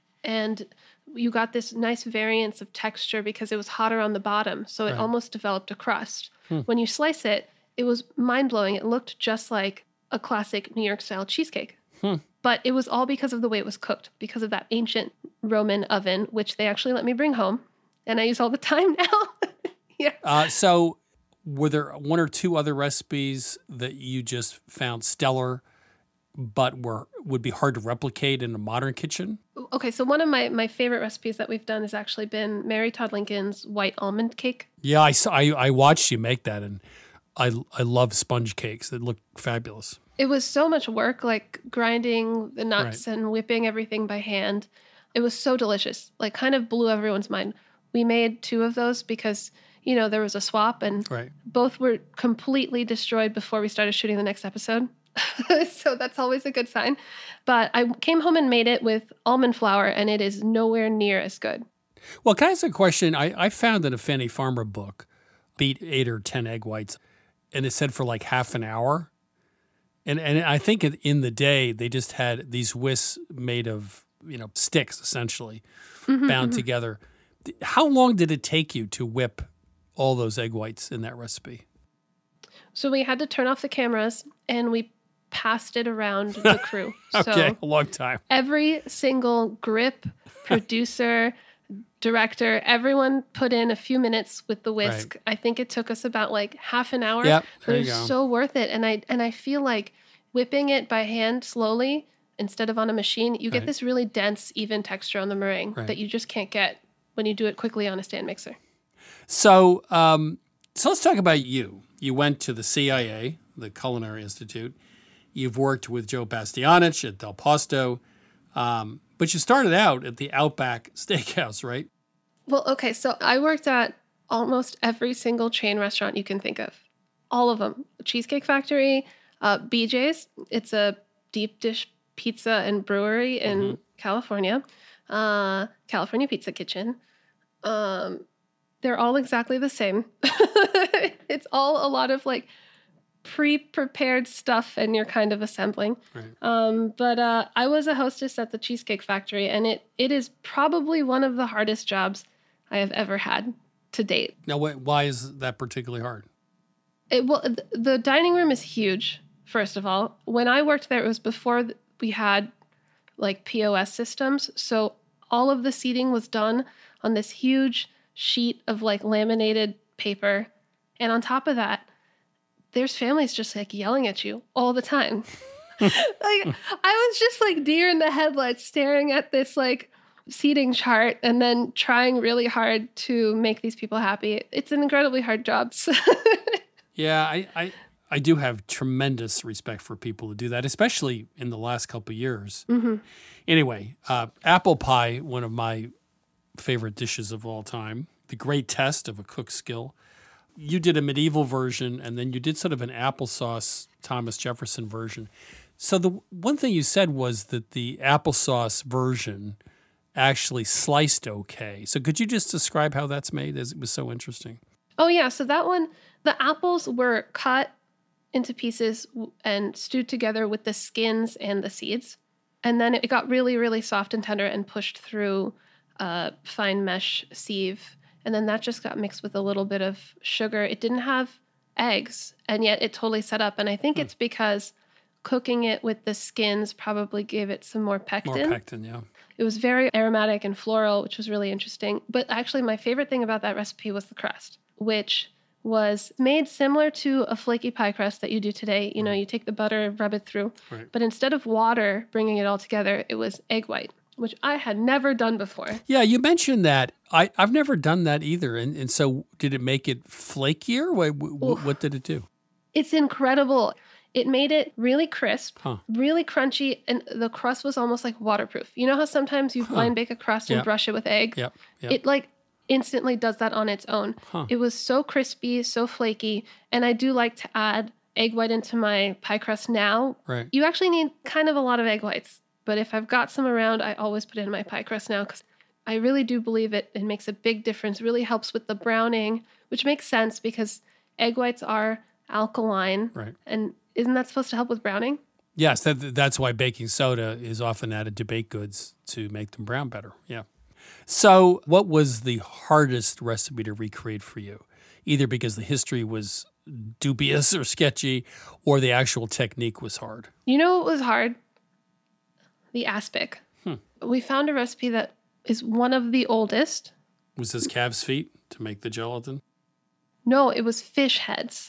[SPEAKER 8] And you got this nice variance of texture because it was hotter on the bottom. So it right. almost developed a crust. Hmm. When you slice it, it was mind-blowing. It looked just like a classic New York-style cheesecake.
[SPEAKER 1] Hmm.
[SPEAKER 8] But it was all because of the way it was cooked, because of that ancient Roman oven, which they actually let me bring home. And I use all the time now. yeah.
[SPEAKER 1] Uh, so were there one or two other recipes that you just found stellar but were would be hard to replicate in a modern kitchen?
[SPEAKER 8] Okay, so one of my, my favorite recipes that we've done has actually been Mary Todd Lincoln's white almond cake.
[SPEAKER 1] Yeah, I, saw, I, I watched you make that, and I, I love sponge cakes. They look fabulous.
[SPEAKER 8] It was so much work, like grinding the nuts
[SPEAKER 1] Right.
[SPEAKER 8] and whipping everything by hand. It was so delicious, like kind of blew everyone's mind. We made two of those because, you know, there was a swap and
[SPEAKER 1] Right.
[SPEAKER 8] both were completely destroyed before we started shooting the next episode. So that's always a good sign. But I came home and made it with almond flour, and it is nowhere near as good.
[SPEAKER 1] Well, can I ask a question? I, I found in a Fannie Farmer book, beat eight or ten egg whites, and it said for like half an hour. And and I think in the day, they just had these whisks made of, you know, sticks, essentially,
[SPEAKER 8] Mm-hmm,
[SPEAKER 1] bound
[SPEAKER 8] mm-hmm.
[SPEAKER 1] together. How long did it take you to whip all those egg whites in that recipe?
[SPEAKER 8] So we had to turn off the cameras, and we passed it around the crew.
[SPEAKER 1] Okay,
[SPEAKER 8] So
[SPEAKER 1] a long time.
[SPEAKER 8] every single grip, producer, director, everyone put in a few minutes with the whisk. I think it took us about like half an hour.
[SPEAKER 1] Yep,
[SPEAKER 8] but
[SPEAKER 1] there
[SPEAKER 8] it
[SPEAKER 1] you
[SPEAKER 8] was
[SPEAKER 1] go.
[SPEAKER 8] so worth it. And I and I feel like whipping it by hand slowly instead of on a machine, you get
[SPEAKER 1] Right.
[SPEAKER 8] this really dense, even texture on the meringue
[SPEAKER 1] Right.
[SPEAKER 8] that you just can't get when you do it quickly on a stand mixer.
[SPEAKER 1] So, um, so let's talk about you. You went to the C I A, the Culinary Institute. You've worked with Joe Bastianich at Del Posto, um, but you started out at the Outback Steakhouse, right?
[SPEAKER 8] Well, okay, so I worked at almost every single chain restaurant you can think of. All of them. Cheesecake Factory, uh, B J's. It's a deep dish pizza and brewery in
[SPEAKER 1] Mm-hmm.
[SPEAKER 8] California. Uh, California Pizza Kitchen. Um, they're all exactly the same. It's all a lot of like pre-prepared stuff and you're kind of assembling.
[SPEAKER 1] Right.
[SPEAKER 8] Um, but uh, I was a hostess at the Cheesecake Factory, and it it is probably one of the hardest jobs I have ever had to date.
[SPEAKER 1] Now, wh- why is that particularly hard?
[SPEAKER 8] It well, th- the dining room is huge. First of all, when I worked there, it was before th- we had like P O S systems, so all of the seating was done on this huge sheet of like laminated paper, and on top of that, there's families just like yelling at you all the time. Like I was just like deer in the headlights staring at this like seating chart and then trying really hard to make these people happy. It's an incredibly hard job. So
[SPEAKER 1] Yeah, I, I, I do have tremendous respect for people who do that, especially in the last couple of years.
[SPEAKER 8] Mm-hmm.
[SPEAKER 1] Anyway, uh, apple pie, one of my favorite dishes of all time, the great test of a cook's skill. You did a medieval version, and then you did sort of an applesauce Thomas Jefferson version. So the one thing you said was that the applesauce version actually sliced okay. So could you just describe how that's made, as it was so interesting?
[SPEAKER 8] Oh, yeah. So that one, the apples were cut into pieces w- and stewed together with the skins and the seeds. And then it got really, really soft and tender and pushed through a fine mesh sieve. And then that just got mixed with a little bit of sugar. It didn't have eggs, and yet it totally set up. And I think
[SPEAKER 1] Hmm.
[SPEAKER 8] it's because cooking it with the skins probably gave it some more pectin.
[SPEAKER 1] More pectin, yeah.
[SPEAKER 8] It was very aromatic and floral, which was really interesting. But actually, my favorite thing about that recipe was the crust, which was made similar to a flaky pie crust that you do today. You know, you take the butter, rub it through.
[SPEAKER 1] Right.
[SPEAKER 8] But instead of water bringing it all together, it was egg white, which I had never done before.
[SPEAKER 1] Yeah, you mentioned that. I, I've never done that either. And, and so did it make it flakier? What, what, what did it do?
[SPEAKER 8] It's incredible. It made it really crisp,
[SPEAKER 1] Huh.
[SPEAKER 8] really crunchy, and the crust was almost like waterproof. You know how sometimes you
[SPEAKER 1] Huh.
[SPEAKER 8] blind bake a crust and
[SPEAKER 1] Yep.
[SPEAKER 8] brush it with egg?
[SPEAKER 1] Yep, yep.
[SPEAKER 8] It like instantly does that on its own.
[SPEAKER 1] Huh.
[SPEAKER 8] It was so crispy, so flaky, and I do like to add egg white into my pie crust now.
[SPEAKER 1] Right.
[SPEAKER 8] You actually need kind of a lot of egg whites, but if I've got some around, I always put it in my pie crust now because I really do believe it. It makes a big difference, really helps with the browning, which makes sense because egg whites are alkaline.
[SPEAKER 1] Right.
[SPEAKER 8] And isn't that supposed to help with browning?
[SPEAKER 1] Yes, that, that's why baking soda is often added to baked goods to make them brown better. Yeah. So what was the hardest recipe to recreate for you? Either because the history was dubious or sketchy, or the actual technique was hard?
[SPEAKER 8] You know what was hard? The aspic.
[SPEAKER 1] Hmm.
[SPEAKER 8] We found a recipe that is one of the oldest.
[SPEAKER 1] Was this calf's feet to make the gelatin?
[SPEAKER 8] No, it was fish heads.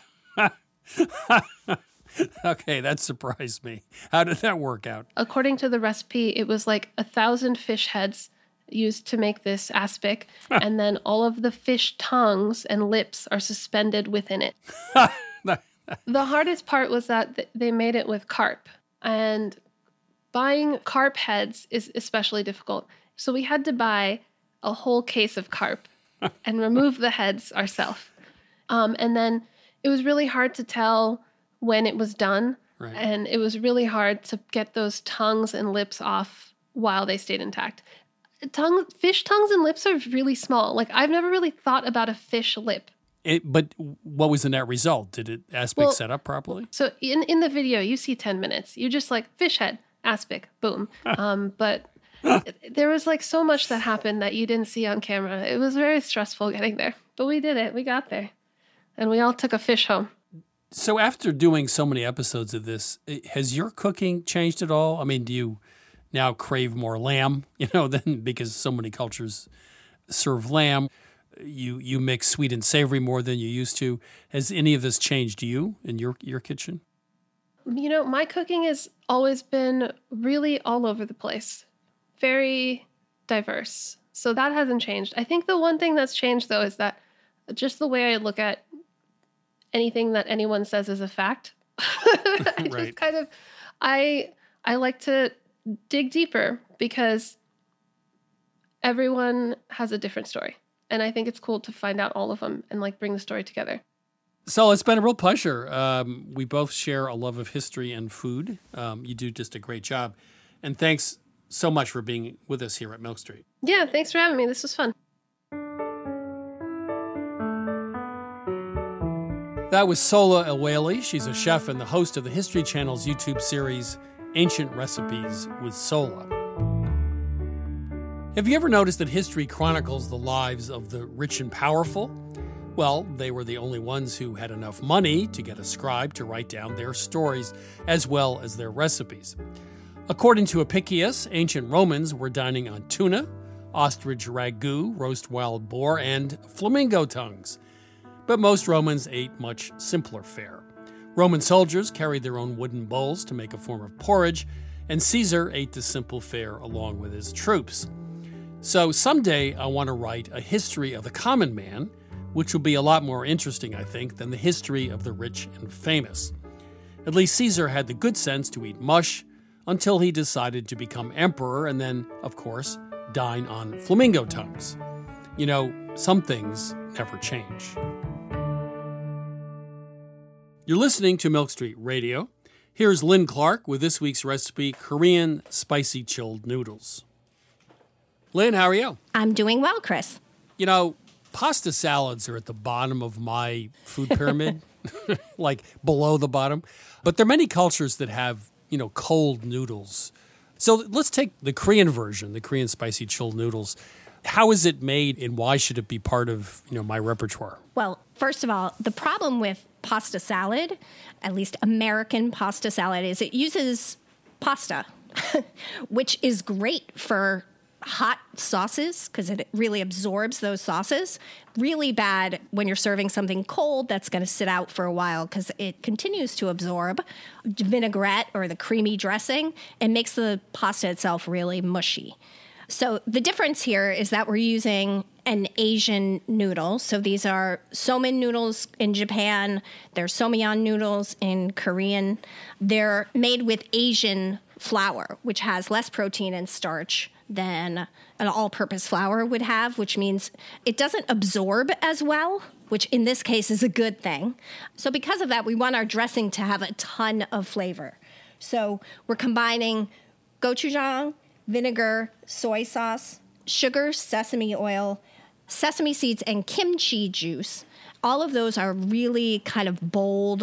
[SPEAKER 1] Okay, that surprised me. How did that work out?
[SPEAKER 8] According to the recipe, it was like a thousand fish heads used to make this aspic, and then all of the fish tongues and lips are suspended within it. The hardest part was that th- they made it with carp, and buying carp heads is especially difficult. So we had to buy a whole case of carp and remove the heads ourselves. Um, and then it was really hard to tell when it was done,
[SPEAKER 1] right.
[SPEAKER 8] And it was really hard to get those tongues and lips off while they stayed intact. Tongue, fish tongues and lips are really small. Like, I've never really thought about a fish lip.
[SPEAKER 1] It, but what was the net result? Did it aspic
[SPEAKER 8] Well,
[SPEAKER 1] set up properly?
[SPEAKER 8] So in, in the video, you see ten minutes. You just like fish head, aspic, boom. um, but there was like so much that happened that you didn't see on camera. It was very stressful getting there. But we did it. We got there. And we all took a fish home.
[SPEAKER 1] So after doing so many episodes of this, has your cooking changed at all? I mean, do you now crave more lamb, you know, then because so many cultures serve lamb? You you mix sweet and savory more than you used to. Has any of this changed you in your, your kitchen?
[SPEAKER 8] You know, my cooking has always been really all over the place. Very diverse. So that hasn't changed. I think the one thing that's changed, though, is that just the way I look at anything that anyone says is a fact. I
[SPEAKER 1] Right.
[SPEAKER 8] just kind of, I I like to dig deeper because everyone has a different story. And I think it's cool to find out all of them and like bring the story together.
[SPEAKER 1] So it's been a real pleasure. Um, we both share a love of history and food. Um, you do just a great job. And thanks so much for being with us here at Milk Street.
[SPEAKER 8] Yeah, thanks for having me. This was fun.
[SPEAKER 1] That was Sola Ewele. She's a chef and the host of the History Channel's YouTube series, Ancient Recipes with Sola. Have you ever noticed that history chronicles the lives of the rich and powerful? Well, they were the only ones who had enough money to get a scribe to write down their stories as well as their recipes. According to Apicius, ancient Romans were dining on tuna, ostrich ragu, roast wild boar, and flamingo tongues. But most Romans ate much simpler fare. Roman soldiers carried their own wooden bowls to make a form of porridge, and Caesar ate the simple fare along with his troops. So someday I want to write a history of the common man, which will be a lot more interesting, I think, than the history of the rich and famous. At least Caesar had the good sense to eat mush until he decided to become emperor and then, of course, dine on flamingo tongues. You know, some things never change. You're listening to Milk Street Radio. Here's Lynn Clark with this week's recipe, Korean spicy chilled noodles. Lynn, how are you?
[SPEAKER 12] I'm doing well, Chris.
[SPEAKER 1] You know, pasta salads are at the bottom of my food pyramid, like below the bottom. But there are many cultures that have, you know, cold noodles. So let's take the Korean version, the Korean spicy chilled noodles. How is it made and why should it be part of, you know, my repertoire?
[SPEAKER 12] Well, first of all, the problem with pasta salad, at least American pasta salad, is it uses pasta, which is great for hot sauces because it really absorbs those sauces. Really bad when you're serving something cold that's going to sit out for a while because it continues to absorb vinaigrette or the creamy dressing and makes the pasta itself really mushy. So the difference here is that we're using an Asian noodle. So these are somen noodles in Japan. They're somyeon noodles in Korean. They're made with Asian flour, which has less protein and starch than an all-purpose flour would have, which means it doesn't absorb as well, which in this case is a good thing. So because of that, we want our dressing to have a ton of flavor. So we're combining gochujang, vinegar, soy sauce, sugar, sesame oil, sesame seeds, and kimchi juice. All of those are really kind of bold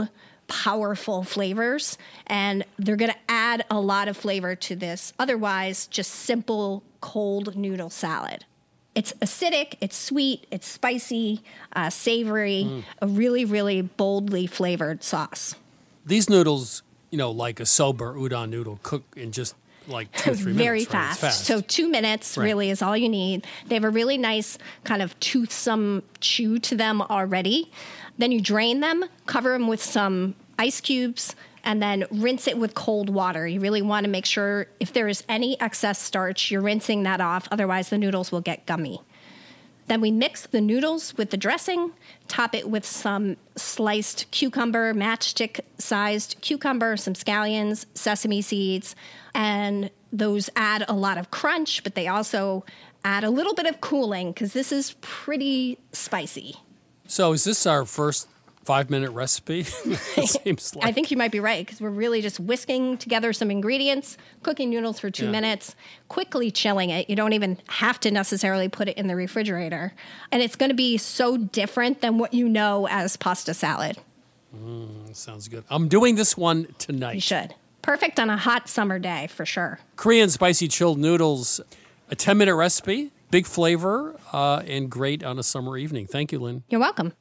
[SPEAKER 12] powerful flavors, and they're going to add a lot of flavor to this otherwise just simple cold noodle salad. It's acidic, it's sweet, it's spicy, uh, savory, mm. a really, really boldly flavored sauce.
[SPEAKER 1] These noodles, you know, like a soba or udon noodle, cook in just like two or three
[SPEAKER 12] Very
[SPEAKER 1] minutes. Very
[SPEAKER 12] fast.
[SPEAKER 1] fast.
[SPEAKER 12] So two minutes
[SPEAKER 1] right.
[SPEAKER 12] really is all you need. They have a really nice kind of toothsome chew to them already. Then you drain them, cover them with some ice cubes, and then rinse it with cold water. You really want to make sure if there is any excess starch, you're rinsing that off. Otherwise, the noodles will get gummy. Then we mix the noodles with the dressing, top it with some sliced cucumber, matchstick-sized cucumber, some scallions, sesame seeds, and those add a lot of crunch, but they also add a little bit of cooling because this is pretty spicy.
[SPEAKER 1] So is this our first five-minute recipe? It seems like.
[SPEAKER 12] I think you might be right because we're really just whisking together some ingredients, cooking noodles for two yeah. minutes, quickly chilling it. You don't even have to necessarily put it in the refrigerator. And it's going to be so different than what you know as pasta salad.
[SPEAKER 1] Mm, sounds good. I'm doing this one tonight.
[SPEAKER 12] You should. Perfect on a hot summer day for sure.
[SPEAKER 1] Korean spicy chilled noodles, a ten-minute recipe, big flavor, uh, and great on a summer evening. Thank you, Lynn.
[SPEAKER 12] You're welcome.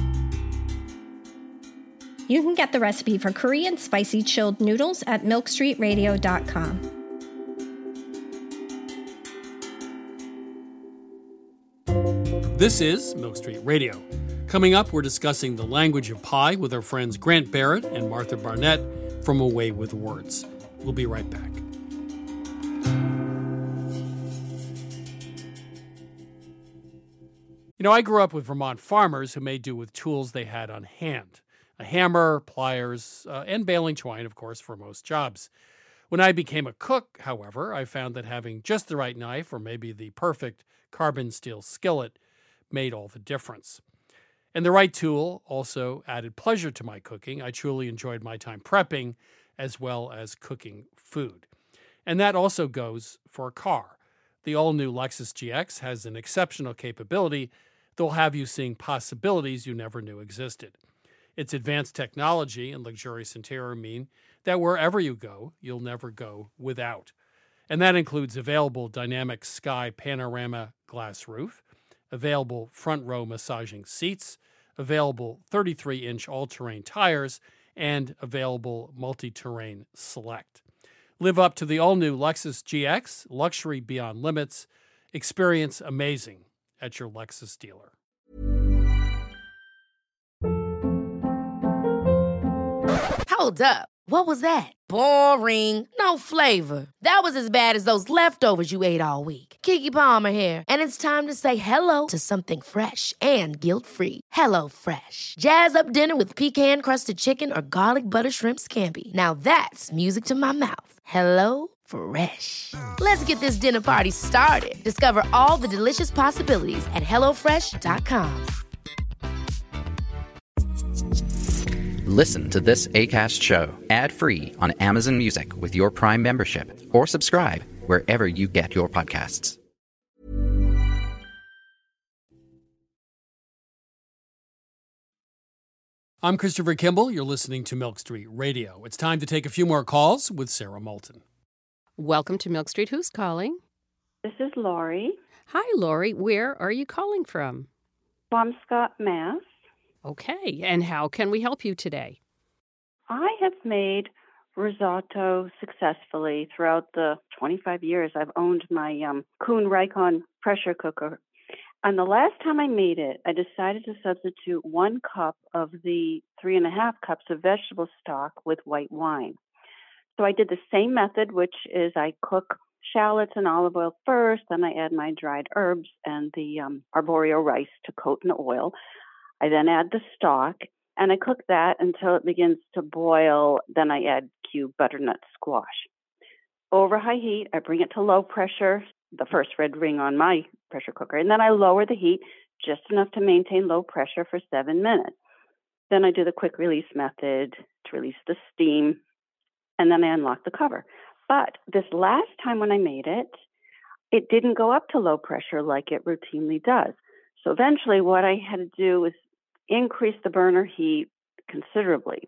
[SPEAKER 12] You can get the recipe for Korean spicy chilled noodles at milk street radio dot com.
[SPEAKER 1] This is Milk Street Radio. Coming up, we're discussing the language of pie with our friends Grant Barrett and Martha Barnett from A Way with Words. We'll be right back. You know, I grew up with Vermont farmers who made do with tools they had on hand. A hammer, pliers, uh, and baling twine, of course, for most jobs. When I became a cook, however, I found that having just the right knife or maybe the perfect carbon steel skillet made all the difference. And the right tool also added pleasure to my cooking. I truly enjoyed my time prepping as well as cooking food. And that also goes for a car. The all-new Lexus G X has an exceptional capability that will have you seeing possibilities you never knew existed. Its advanced technology and luxurious interior mean that wherever you go, you'll never go without. And that includes available dynamic sky panorama glass roof, available front row massaging seats, available thirty-three inch all-terrain tires, and available multi-terrain select. Live up to the all-new Lexus G X, luxury beyond limits. Experience amazing at your Lexus dealer.
[SPEAKER 3] Hold up. What was that? Boring. No flavor. That was as bad as those leftovers you ate all week. Keke Palmer here, and it's time to say hello to something fresh and guilt-free. Hello Fresh. Jazz up dinner with pecan-crusted chicken or garlic butter shrimp scampi. Now that's music to my mouth. Hello Fresh. Let's get this dinner party started. Discover all the delicious possibilities at hello fresh dot com.
[SPEAKER 13] Listen to this Acast show ad-free on Amazon Music with your Prime membership, or subscribe wherever you get your podcasts.
[SPEAKER 1] I'm Christopher Kimball. You're listening to Milk Street Radio. It's time to take a few more calls with Sarah Moulton.
[SPEAKER 4] Welcome to Milk Street. Who's calling?
[SPEAKER 14] This is Lori.
[SPEAKER 4] Hi, Lori. Where are you calling from?
[SPEAKER 14] Wampscott, Mass.
[SPEAKER 4] Okay, and how can we help you today?
[SPEAKER 14] I have made risotto successfully throughout the twenty-five years I've owned my um, Kuhn Rikon pressure cooker. And the last time I made it, I decided to substitute one cup of the three and a half cups of vegetable stock with white wine. So I did the same method, which is I cook shallots in olive oil first, then I add my dried herbs and the um, arborio rice to coat in oil. I then add the stock, and I cook that until it begins to boil. Then I add cubed butternut squash. Over high heat, I bring it to low pressure, the first red ring on my pressure cooker, and then I lower the heat just enough to maintain low pressure for seven minutes. Then I do the quick release method to release the steam, and then I unlock the cover. But this last time when I made it, it didn't go up to low pressure like it routinely does. So eventually what I had to do was increase the burner heat considerably.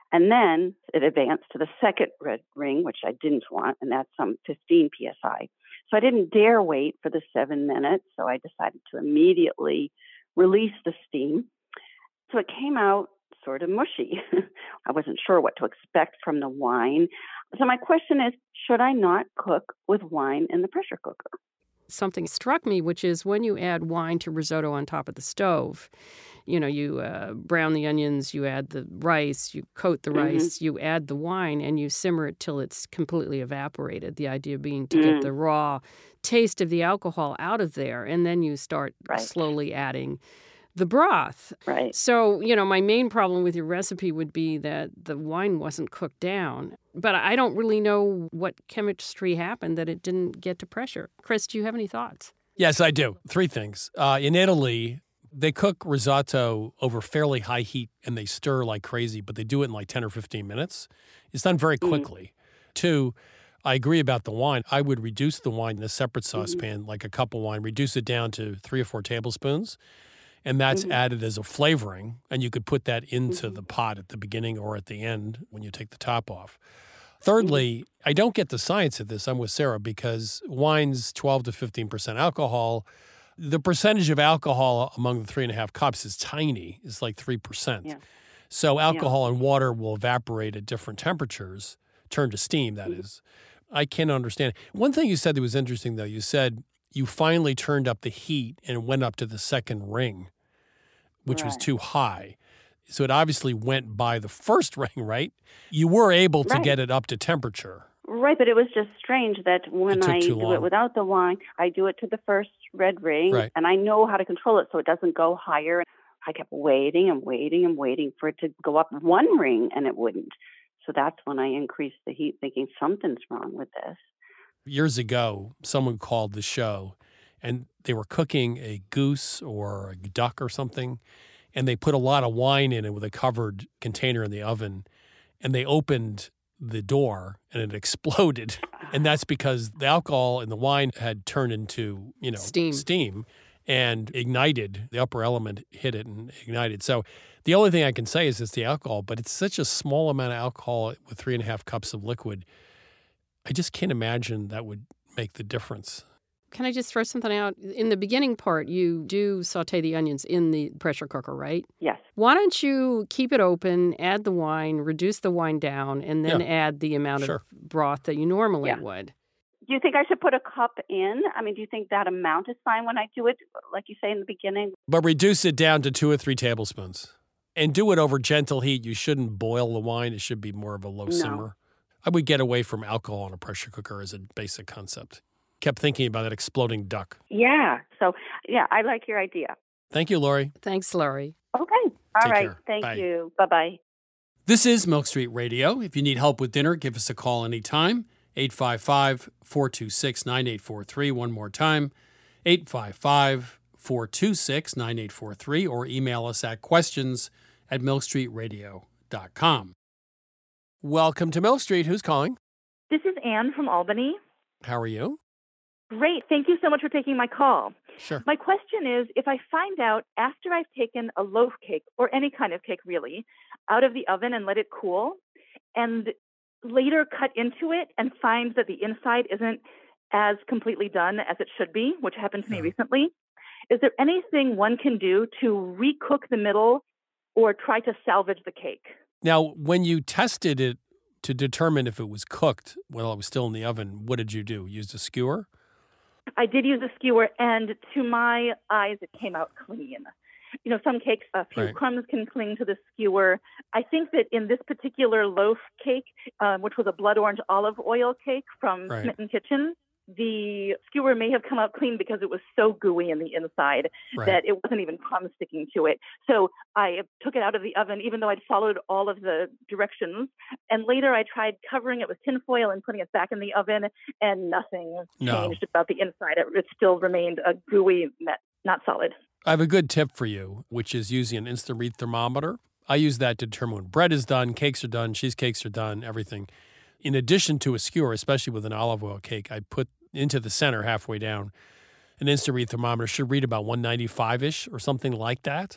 [SPEAKER 14] And then it advanced to the second red ring, which I didn't want, and that's some fifteen P S I. So I didn't dare wait for the seven minutes, so I decided to immediately release the steam. So it came out sort of mushy. I wasn't sure what to expect from the wine. So my question is, should I not cook with wine in the pressure cooker?
[SPEAKER 4] Something struck me, which is when you add wine to risotto on top of the stove, you know, you uh, brown the onions, you add the rice, you coat the
[SPEAKER 14] Mm-hmm.
[SPEAKER 4] rice, you add the wine, and you simmer it till it's completely evaporated. The idea being to
[SPEAKER 14] Mm.
[SPEAKER 4] get the raw taste of the alcohol out of there, and then you start
[SPEAKER 14] Right.
[SPEAKER 4] slowly adding the broth.
[SPEAKER 14] Right.
[SPEAKER 4] So, you know, my main problem with your recipe would be that the wine wasn't cooked down. But I don't really know what chemistry happened that it didn't get to pressure. Chris, do you have any thoughts?
[SPEAKER 1] Yes, I do. Three things. Uh, in Italy, they cook risotto over fairly high heat and they stir like crazy, but they do it in like ten or fifteen minutes. It's done very quickly. Mm-hmm. Two, I agree about the wine. I would reduce the wine in a separate saucepan, mm-hmm. like a cup of wine, reduce it down to three or four tablespoons. And that's mm-hmm. added as a flavoring, and you could put that into mm-hmm. the pot at the beginning or at the end when you take the top off. Thirdly, mm-hmm. I don't get the science of this. I'm with Sarah because wine's twelve to fifteen percent alcohol. The percentage of alcohol among the three and a half cups is tiny. It's like three percent. Yeah. So alcohol yeah. and water will evaporate at different temperatures, turn to steam, that mm-hmm. is. I can't understand. One thing you said that was interesting, though, you said you finally turned up the heat and went up to the second ring, which right. was too high. So it obviously went by the first ring, right? You were able to
[SPEAKER 14] right.
[SPEAKER 1] get it up to temperature.
[SPEAKER 14] Right, but it was just strange that when I do
[SPEAKER 1] long.
[SPEAKER 14] it without the wine, I do it to the first red ring,
[SPEAKER 1] right.
[SPEAKER 14] and I know how to control it so it doesn't go higher. I kept waiting and waiting and waiting for it to go up one ring, and it wouldn't. So that's when I increased the heat, thinking something's wrong with this.
[SPEAKER 1] Years ago, someone called the show, and they were cooking a goose or a duck or something, and they put a lot of wine in it with a covered container in the oven, and they opened the door, and it exploded. And that's because the alcohol in the wine had turned into, you know,
[SPEAKER 4] steam.
[SPEAKER 1] steam and ignited. The upper element hit it and ignited. So the only thing I can say is it's the alcohol, but it's such a small amount of alcohol with three and a half cups of liquid. I just can't imagine that would make the difference.
[SPEAKER 4] Can I just throw something out? In the beginning part, you do saute the onions in the pressure cooker, right?
[SPEAKER 14] Yes.
[SPEAKER 4] Why don't you keep it open, add the wine, reduce the wine down, and then
[SPEAKER 1] yeah.
[SPEAKER 4] add the amount
[SPEAKER 1] sure.
[SPEAKER 4] of broth that you normally
[SPEAKER 14] yeah.
[SPEAKER 4] would?
[SPEAKER 14] Do you think I should put a cup in? I mean, do you think that amount is fine when I do it, like you say in the beginning?
[SPEAKER 1] But reduce it down to two or three tablespoons. And do it over gentle heat. You shouldn't boil the wine. It should be more of a low
[SPEAKER 14] no.
[SPEAKER 1] simmer. I would get away from alcohol in a pressure cooker as a basic concept. Kept thinking about that exploding duck.
[SPEAKER 14] Yeah. So, yeah, I like your idea.
[SPEAKER 1] Thank you, Lori.
[SPEAKER 4] Thanks, Lori.
[SPEAKER 14] Okay. All
[SPEAKER 1] Take
[SPEAKER 14] right.
[SPEAKER 1] care.
[SPEAKER 14] Thank
[SPEAKER 1] Bye.
[SPEAKER 14] you. Bye-bye.
[SPEAKER 1] This is Milk Street Radio. If you need help with dinner, give us a call anytime. eight five five, four two six, nine eight four three. One more time, eight five five, four two six, nine eight four three, or email us at questions at milk street radio dot com. Welcome to Milk Street. Who's calling?
[SPEAKER 15] This is Anne from Albany.
[SPEAKER 1] How are you?
[SPEAKER 15] Great. Thank you so much for taking my call.
[SPEAKER 1] Sure.
[SPEAKER 15] My question is, if I find out after I've taken a loaf cake, or any kind of cake really, out of the oven and let it cool, and later cut into it and find that the inside isn't as completely done as it should be, which happened to me
[SPEAKER 1] yeah.
[SPEAKER 15] recently, is there anything one can do to recook the middle or try to salvage the cake?
[SPEAKER 1] Now, when you tested it to determine if it was cooked while it was still in the oven, what did you do? Use a skewer?
[SPEAKER 15] I did use a skewer, and to my eyes, it came out clean. You know, some cakes, a few
[SPEAKER 1] right.
[SPEAKER 15] crumbs can cling to the skewer. I think that in this particular loaf cake, um, which was a blood orange olive oil cake from
[SPEAKER 1] right.
[SPEAKER 15] Smitten Kitchen, the skewer may have come out clean because it was so gooey in the inside
[SPEAKER 1] right.
[SPEAKER 15] that it wasn't even crumbs sticking to it. So I took it out of the oven, even though I'd followed all of the directions. And later I tried covering it with tinfoil and putting it back in the oven, and nothing changed
[SPEAKER 1] no.
[SPEAKER 15] about the inside. It, it still remained a gooey, not solid.
[SPEAKER 1] I have a good tip for you, which is using an instant read thermometer. I use that to determine when bread is done, cakes are done, cheesecakes are done, everything. In addition to a skewer, especially with an olive oil cake, I put into the center halfway down. An instant read thermometer should read about one ninety-five-ish or something like that.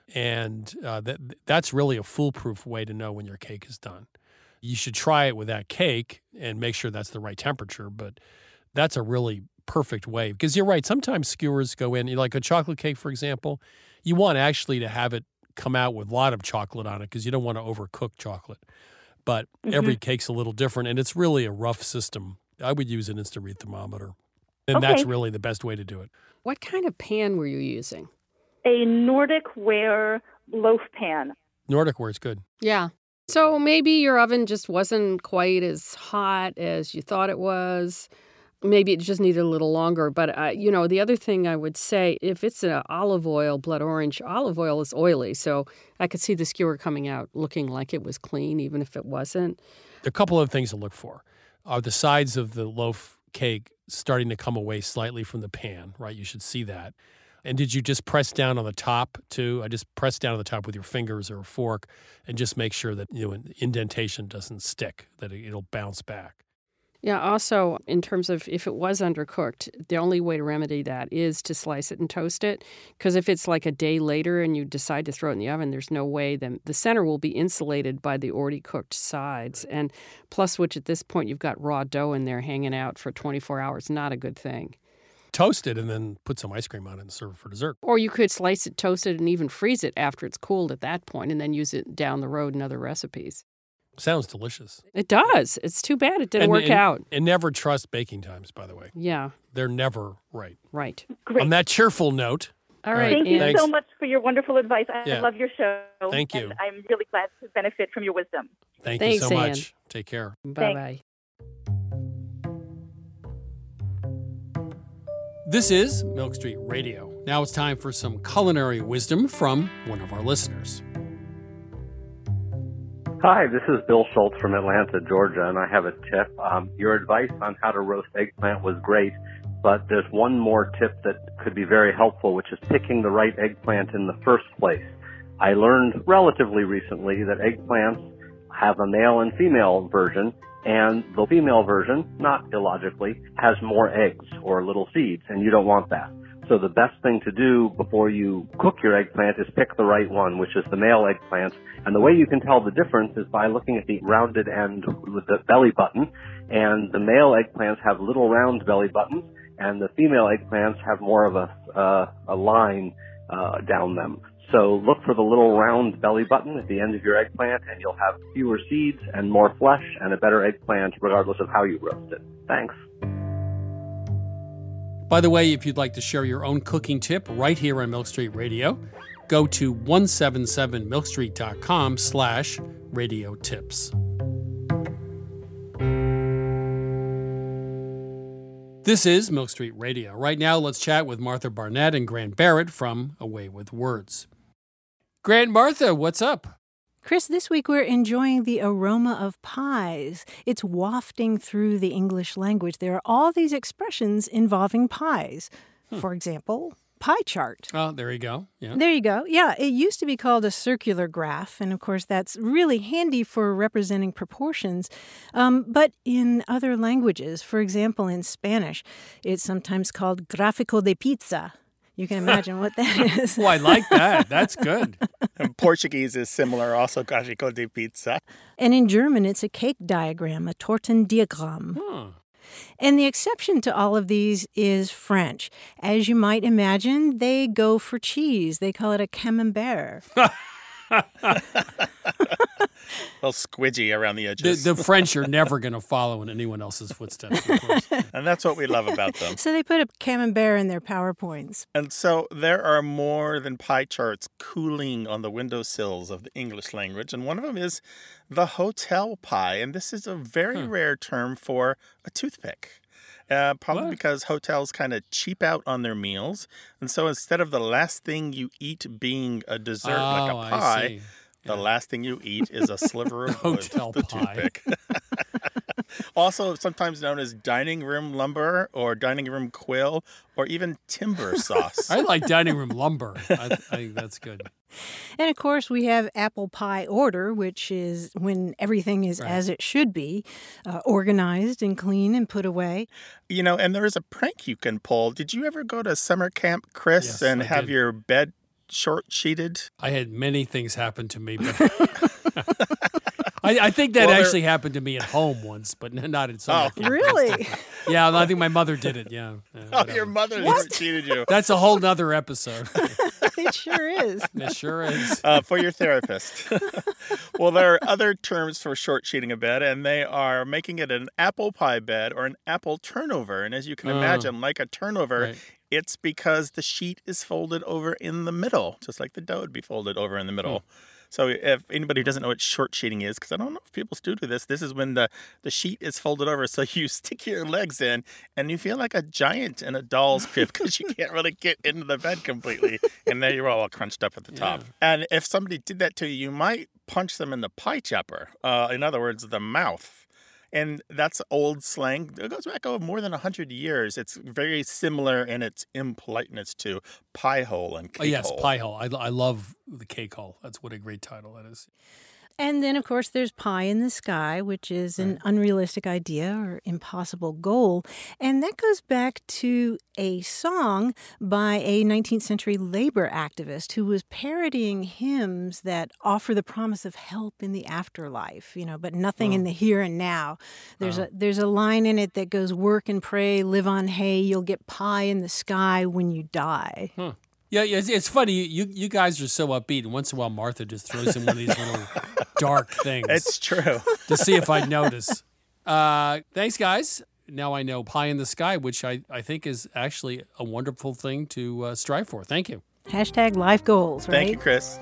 [SPEAKER 1] And uh, that that's really a foolproof way to know when your cake is done. You should try it with that cake and make sure that's the right temperature. But that's a really perfect way. Because you're right, sometimes skewers go in, like a chocolate cake, for example, you want actually to have it come out with a lot of chocolate on it because you don't want to overcook chocolate. But mm-hmm. every cake's a little different, and it's really a rough system. I would use an Insta-Read thermometer. And
[SPEAKER 4] Okay.
[SPEAKER 1] that's really the best way to do it.
[SPEAKER 4] What kind of pan were you using?
[SPEAKER 15] A Nordic ware loaf pan.
[SPEAKER 1] Nordic ware is good.
[SPEAKER 4] Yeah. So maybe your oven just wasn't quite as hot as you thought it was. Maybe it just needed a little longer. But, uh, you know, the other thing I would say, if it's an olive oil, blood orange, olive oil is oily. So I could see the skewer coming out looking like it was clean, even if it wasn't.
[SPEAKER 1] A couple of things to look for. Are the sides of the loaf cake starting to come away slightly from the pan, right? You should see that. And did you just press down on the top too? I just press down on the top with your fingers or a fork and just make sure that, you know, an indentation doesn't stick, that it- it'll bounce back.
[SPEAKER 4] Yeah, also, in terms of if it was undercooked, the only way to remedy that is to slice it and toast it. Because if it's like a day later and you decide to throw it in the oven, there's no way. Then the center will be insulated by the already cooked sides. And plus, which at this point, you've got raw dough in there hanging out for twenty-four hours. Not a good thing.
[SPEAKER 1] Toast it and then put some ice cream on it and serve it for dessert.
[SPEAKER 4] Or you could slice it, toast it, and even freeze it after it's cooled at that point and then use it down the road in other recipes.
[SPEAKER 1] Sounds delicious.
[SPEAKER 4] It does. It's too bad it didn't
[SPEAKER 1] And-
[SPEAKER 4] work
[SPEAKER 1] and-
[SPEAKER 4] out.
[SPEAKER 1] And never trust baking times, by the way.
[SPEAKER 4] Yeah.
[SPEAKER 1] They're never right.
[SPEAKER 4] Right.
[SPEAKER 15] Great.
[SPEAKER 1] On that cheerful note.
[SPEAKER 4] All right.
[SPEAKER 15] Thank you
[SPEAKER 1] Thanks.
[SPEAKER 15] so much for your wonderful advice. I
[SPEAKER 1] Yeah.
[SPEAKER 15] love your show.
[SPEAKER 1] Thank you.
[SPEAKER 15] And I'm really glad to benefit from your wisdom.
[SPEAKER 1] Thank
[SPEAKER 4] Thanks,
[SPEAKER 1] you so
[SPEAKER 4] Ann.
[SPEAKER 1] much. Take care.
[SPEAKER 4] Bye-bye.
[SPEAKER 1] This is Milk Street Radio. Now it's time for some culinary wisdom from one of our listeners.
[SPEAKER 16] Hi, this is Bill Schultz from Atlanta, Georgia, and I have a tip. Um, your advice on how to roast eggplant was great, but there's one more tip that could be very helpful, which is picking the right eggplant in the first place. I learned relatively recently that eggplants have a male and female version, and the female version, not illogically, has more eggs or little seeds, and you don't want that. So the best thing to do before you cook your eggplant is pick the right one, which is the male eggplant. And the way you can tell the difference is by looking at the rounded end with the belly button. And the male eggplants have little round belly buttons, and the female eggplants have more of a uh, a line uh, down them. So look for the little round belly button at the end of your eggplant, and you'll have fewer seeds and more flesh and a better eggplant regardless of how you roast it. Thanks.
[SPEAKER 1] By the way, if you'd like to share your own cooking tip right here on Milk Street Radio, go to one seventy-seven milk street dot com slash radio tips. This is Milk Street Radio. Right now, let's chat with Martha Barnett and Grant Barrett from Away with Words. Grant, Martha, what's up?
[SPEAKER 17] Chris, this week we're enjoying the aroma of pies. It's wafting through the English language. There are all these expressions involving pies.
[SPEAKER 1] Hmm.
[SPEAKER 17] For example, pie chart.
[SPEAKER 1] Oh, there you go. Yeah.
[SPEAKER 17] There you go. Yeah, it used to be called a circular graph, and of course that's really handy for representing proportions. Um, but in other languages, for example in Spanish, it's sometimes called gráfico de pizza. You can imagine what that is.
[SPEAKER 1] Oh, I like that. That's good.
[SPEAKER 18] And Portuguese is similar, also gráfico de pizza.
[SPEAKER 17] And in German, it's a cake diagram, a Tortendiagramm.
[SPEAKER 1] Huh.
[SPEAKER 17] And the exception to all of these is French. As you might imagine, they go for cheese. They call it a camembert.
[SPEAKER 18] A little squidgy around the edges.
[SPEAKER 1] The, the French are never going to follow in anyone else's footsteps, of course.
[SPEAKER 18] And that's what we love about them.
[SPEAKER 17] So they put a camembert in their PowerPoints.
[SPEAKER 18] And so there are more than pie charts cooling on the windowsills of the English language. And one of them is the hotel pie. And this is a very huh. rare term for a toothpick. Uh, probably what? Because hotels kind of cheap out on their meals. And so instead of the last thing you eat being a dessert
[SPEAKER 1] oh,
[SPEAKER 18] like a pie, the yeah. last thing you eat is a sliver of wood,
[SPEAKER 1] hotel
[SPEAKER 18] the
[SPEAKER 1] pie.
[SPEAKER 18] Toothpick. Also sometimes known as dining room lumber or dining room quill or even timber sauce.
[SPEAKER 1] I like dining room lumber. I, I think that's good.
[SPEAKER 17] And of course, we have apple pie order, which is when everything is right. as it should be, uh, organized and clean and put away.
[SPEAKER 18] You know, and there is a prank you can pull. Did you ever go to summer camp, Chris,
[SPEAKER 1] yes,
[SPEAKER 18] and
[SPEAKER 1] I
[SPEAKER 18] have
[SPEAKER 1] did.
[SPEAKER 18] your bed short-sheeted?
[SPEAKER 1] I had many things happen to me, but I, I think that
[SPEAKER 18] Well,
[SPEAKER 1] actually happened to me at home once, but not in some.
[SPEAKER 18] Oh.
[SPEAKER 17] Really?
[SPEAKER 1] Yeah, I think my mother did it. Yeah. yeah
[SPEAKER 18] Oh,
[SPEAKER 1] whatever.
[SPEAKER 18] your mother
[SPEAKER 17] What?
[SPEAKER 18] cheated you.
[SPEAKER 1] That's a whole nother episode.
[SPEAKER 17] It sure is.
[SPEAKER 1] It sure is.
[SPEAKER 18] Uh, for your therapist. Well, there are other terms for short sheeting a bed, and they are making it an apple pie bed or an apple turnover. And as you can
[SPEAKER 1] Oh.
[SPEAKER 18] imagine, like a turnover,
[SPEAKER 1] Right.
[SPEAKER 18] it's because the sheet is folded over in the middle, just like the dough would be folded over in the middle.
[SPEAKER 1] Hmm.
[SPEAKER 18] So if anybody who doesn't know what short sheeting is, because I don't know if people still do this, this is when the, the sheet is folded over. So you stick your legs in and you feel like a giant in a doll's crib because you can't really get into the bed completely. And there you're all crunched up at the top.
[SPEAKER 1] Yeah.
[SPEAKER 18] And if somebody did that to you, you might punch them in the pie chopper. Uh, in other words, the mouth. And that's old slang. It goes back over more than one hundred years. It's very similar in its impoliteness to pie hole and cake
[SPEAKER 1] Oh, yes,
[SPEAKER 18] hole.
[SPEAKER 1] pie hole. I, I love the cake hole. That's what a great title that is.
[SPEAKER 17] And then, of course, there's pie in the sky, which is an unrealistic idea or impossible goal. And that goes back to a song by a nineteenth century labor activist who was parodying hymns that offer the promise of help in the afterlife, you know, but nothing
[SPEAKER 1] Oh.
[SPEAKER 17] in the here and now. There's
[SPEAKER 1] Oh.
[SPEAKER 17] a there's a line in it that goes, "Work and pray, live on hay, you'll get pie in the sky when you die."
[SPEAKER 1] Huh. Yeah, yeah, it's, it's funny. You you guys are so upbeat, and once in a while Martha just throws in one of these little dark things.
[SPEAKER 18] It's true.
[SPEAKER 1] To see if I notice. Uh, thanks, guys. Now I know pie in the sky, which I, I think is actually a wonderful thing to uh, strive for. Thank you.
[SPEAKER 17] Hashtag life goals, right?
[SPEAKER 18] Thank you, Chris.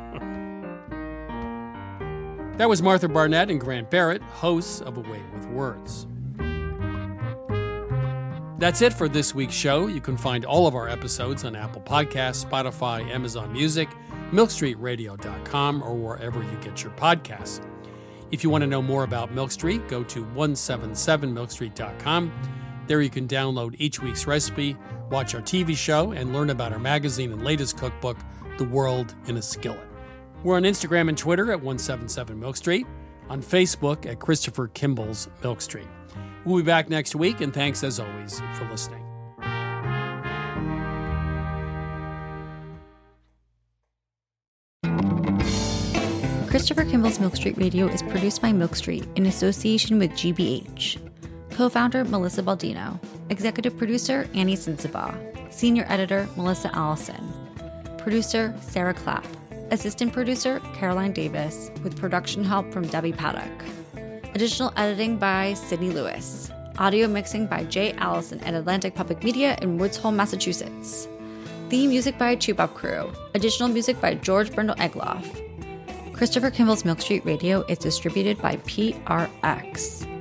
[SPEAKER 1] That was Martha Barnett and Grant Barrett, hosts of A Way with Words. That's it for this week's show. You can find all of our episodes on Apple Podcasts, Spotify, Amazon Music, milk street radio dot com, or wherever you get your podcasts. If you want to know more about Milk Street, go to one seventy-seven milk street dot com. There you can download each week's recipe, watch our T V show, and learn about our magazine and latest cookbook, The World in a Skillet. We're on Instagram and Twitter at one seventy-seven milk street, on Facebook at Christopher Kimball's Milk Street. We'll be back next week, and thanks as always for listening.
[SPEAKER 19] Christopher Kimball's Milk Street Radio is produced by Milk Street in association with G B H. Co-founder Melissa Baldino. Executive producer Annie Sensabaugh. Senior editor Melissa Allison. Producer Sarah Clapp. Assistant producer Caroline Davis, with production help from Debbie Paddock. Additional editing by Sydney Lewis. Audio mixing by Jay Allison at Atlantic Public Media in Woods Hole, Massachusetts. Theme music by Chubop Crew. Additional music by George Brindle Egloff. Christopher Kimball's Milk Street Radio is distributed by P R X.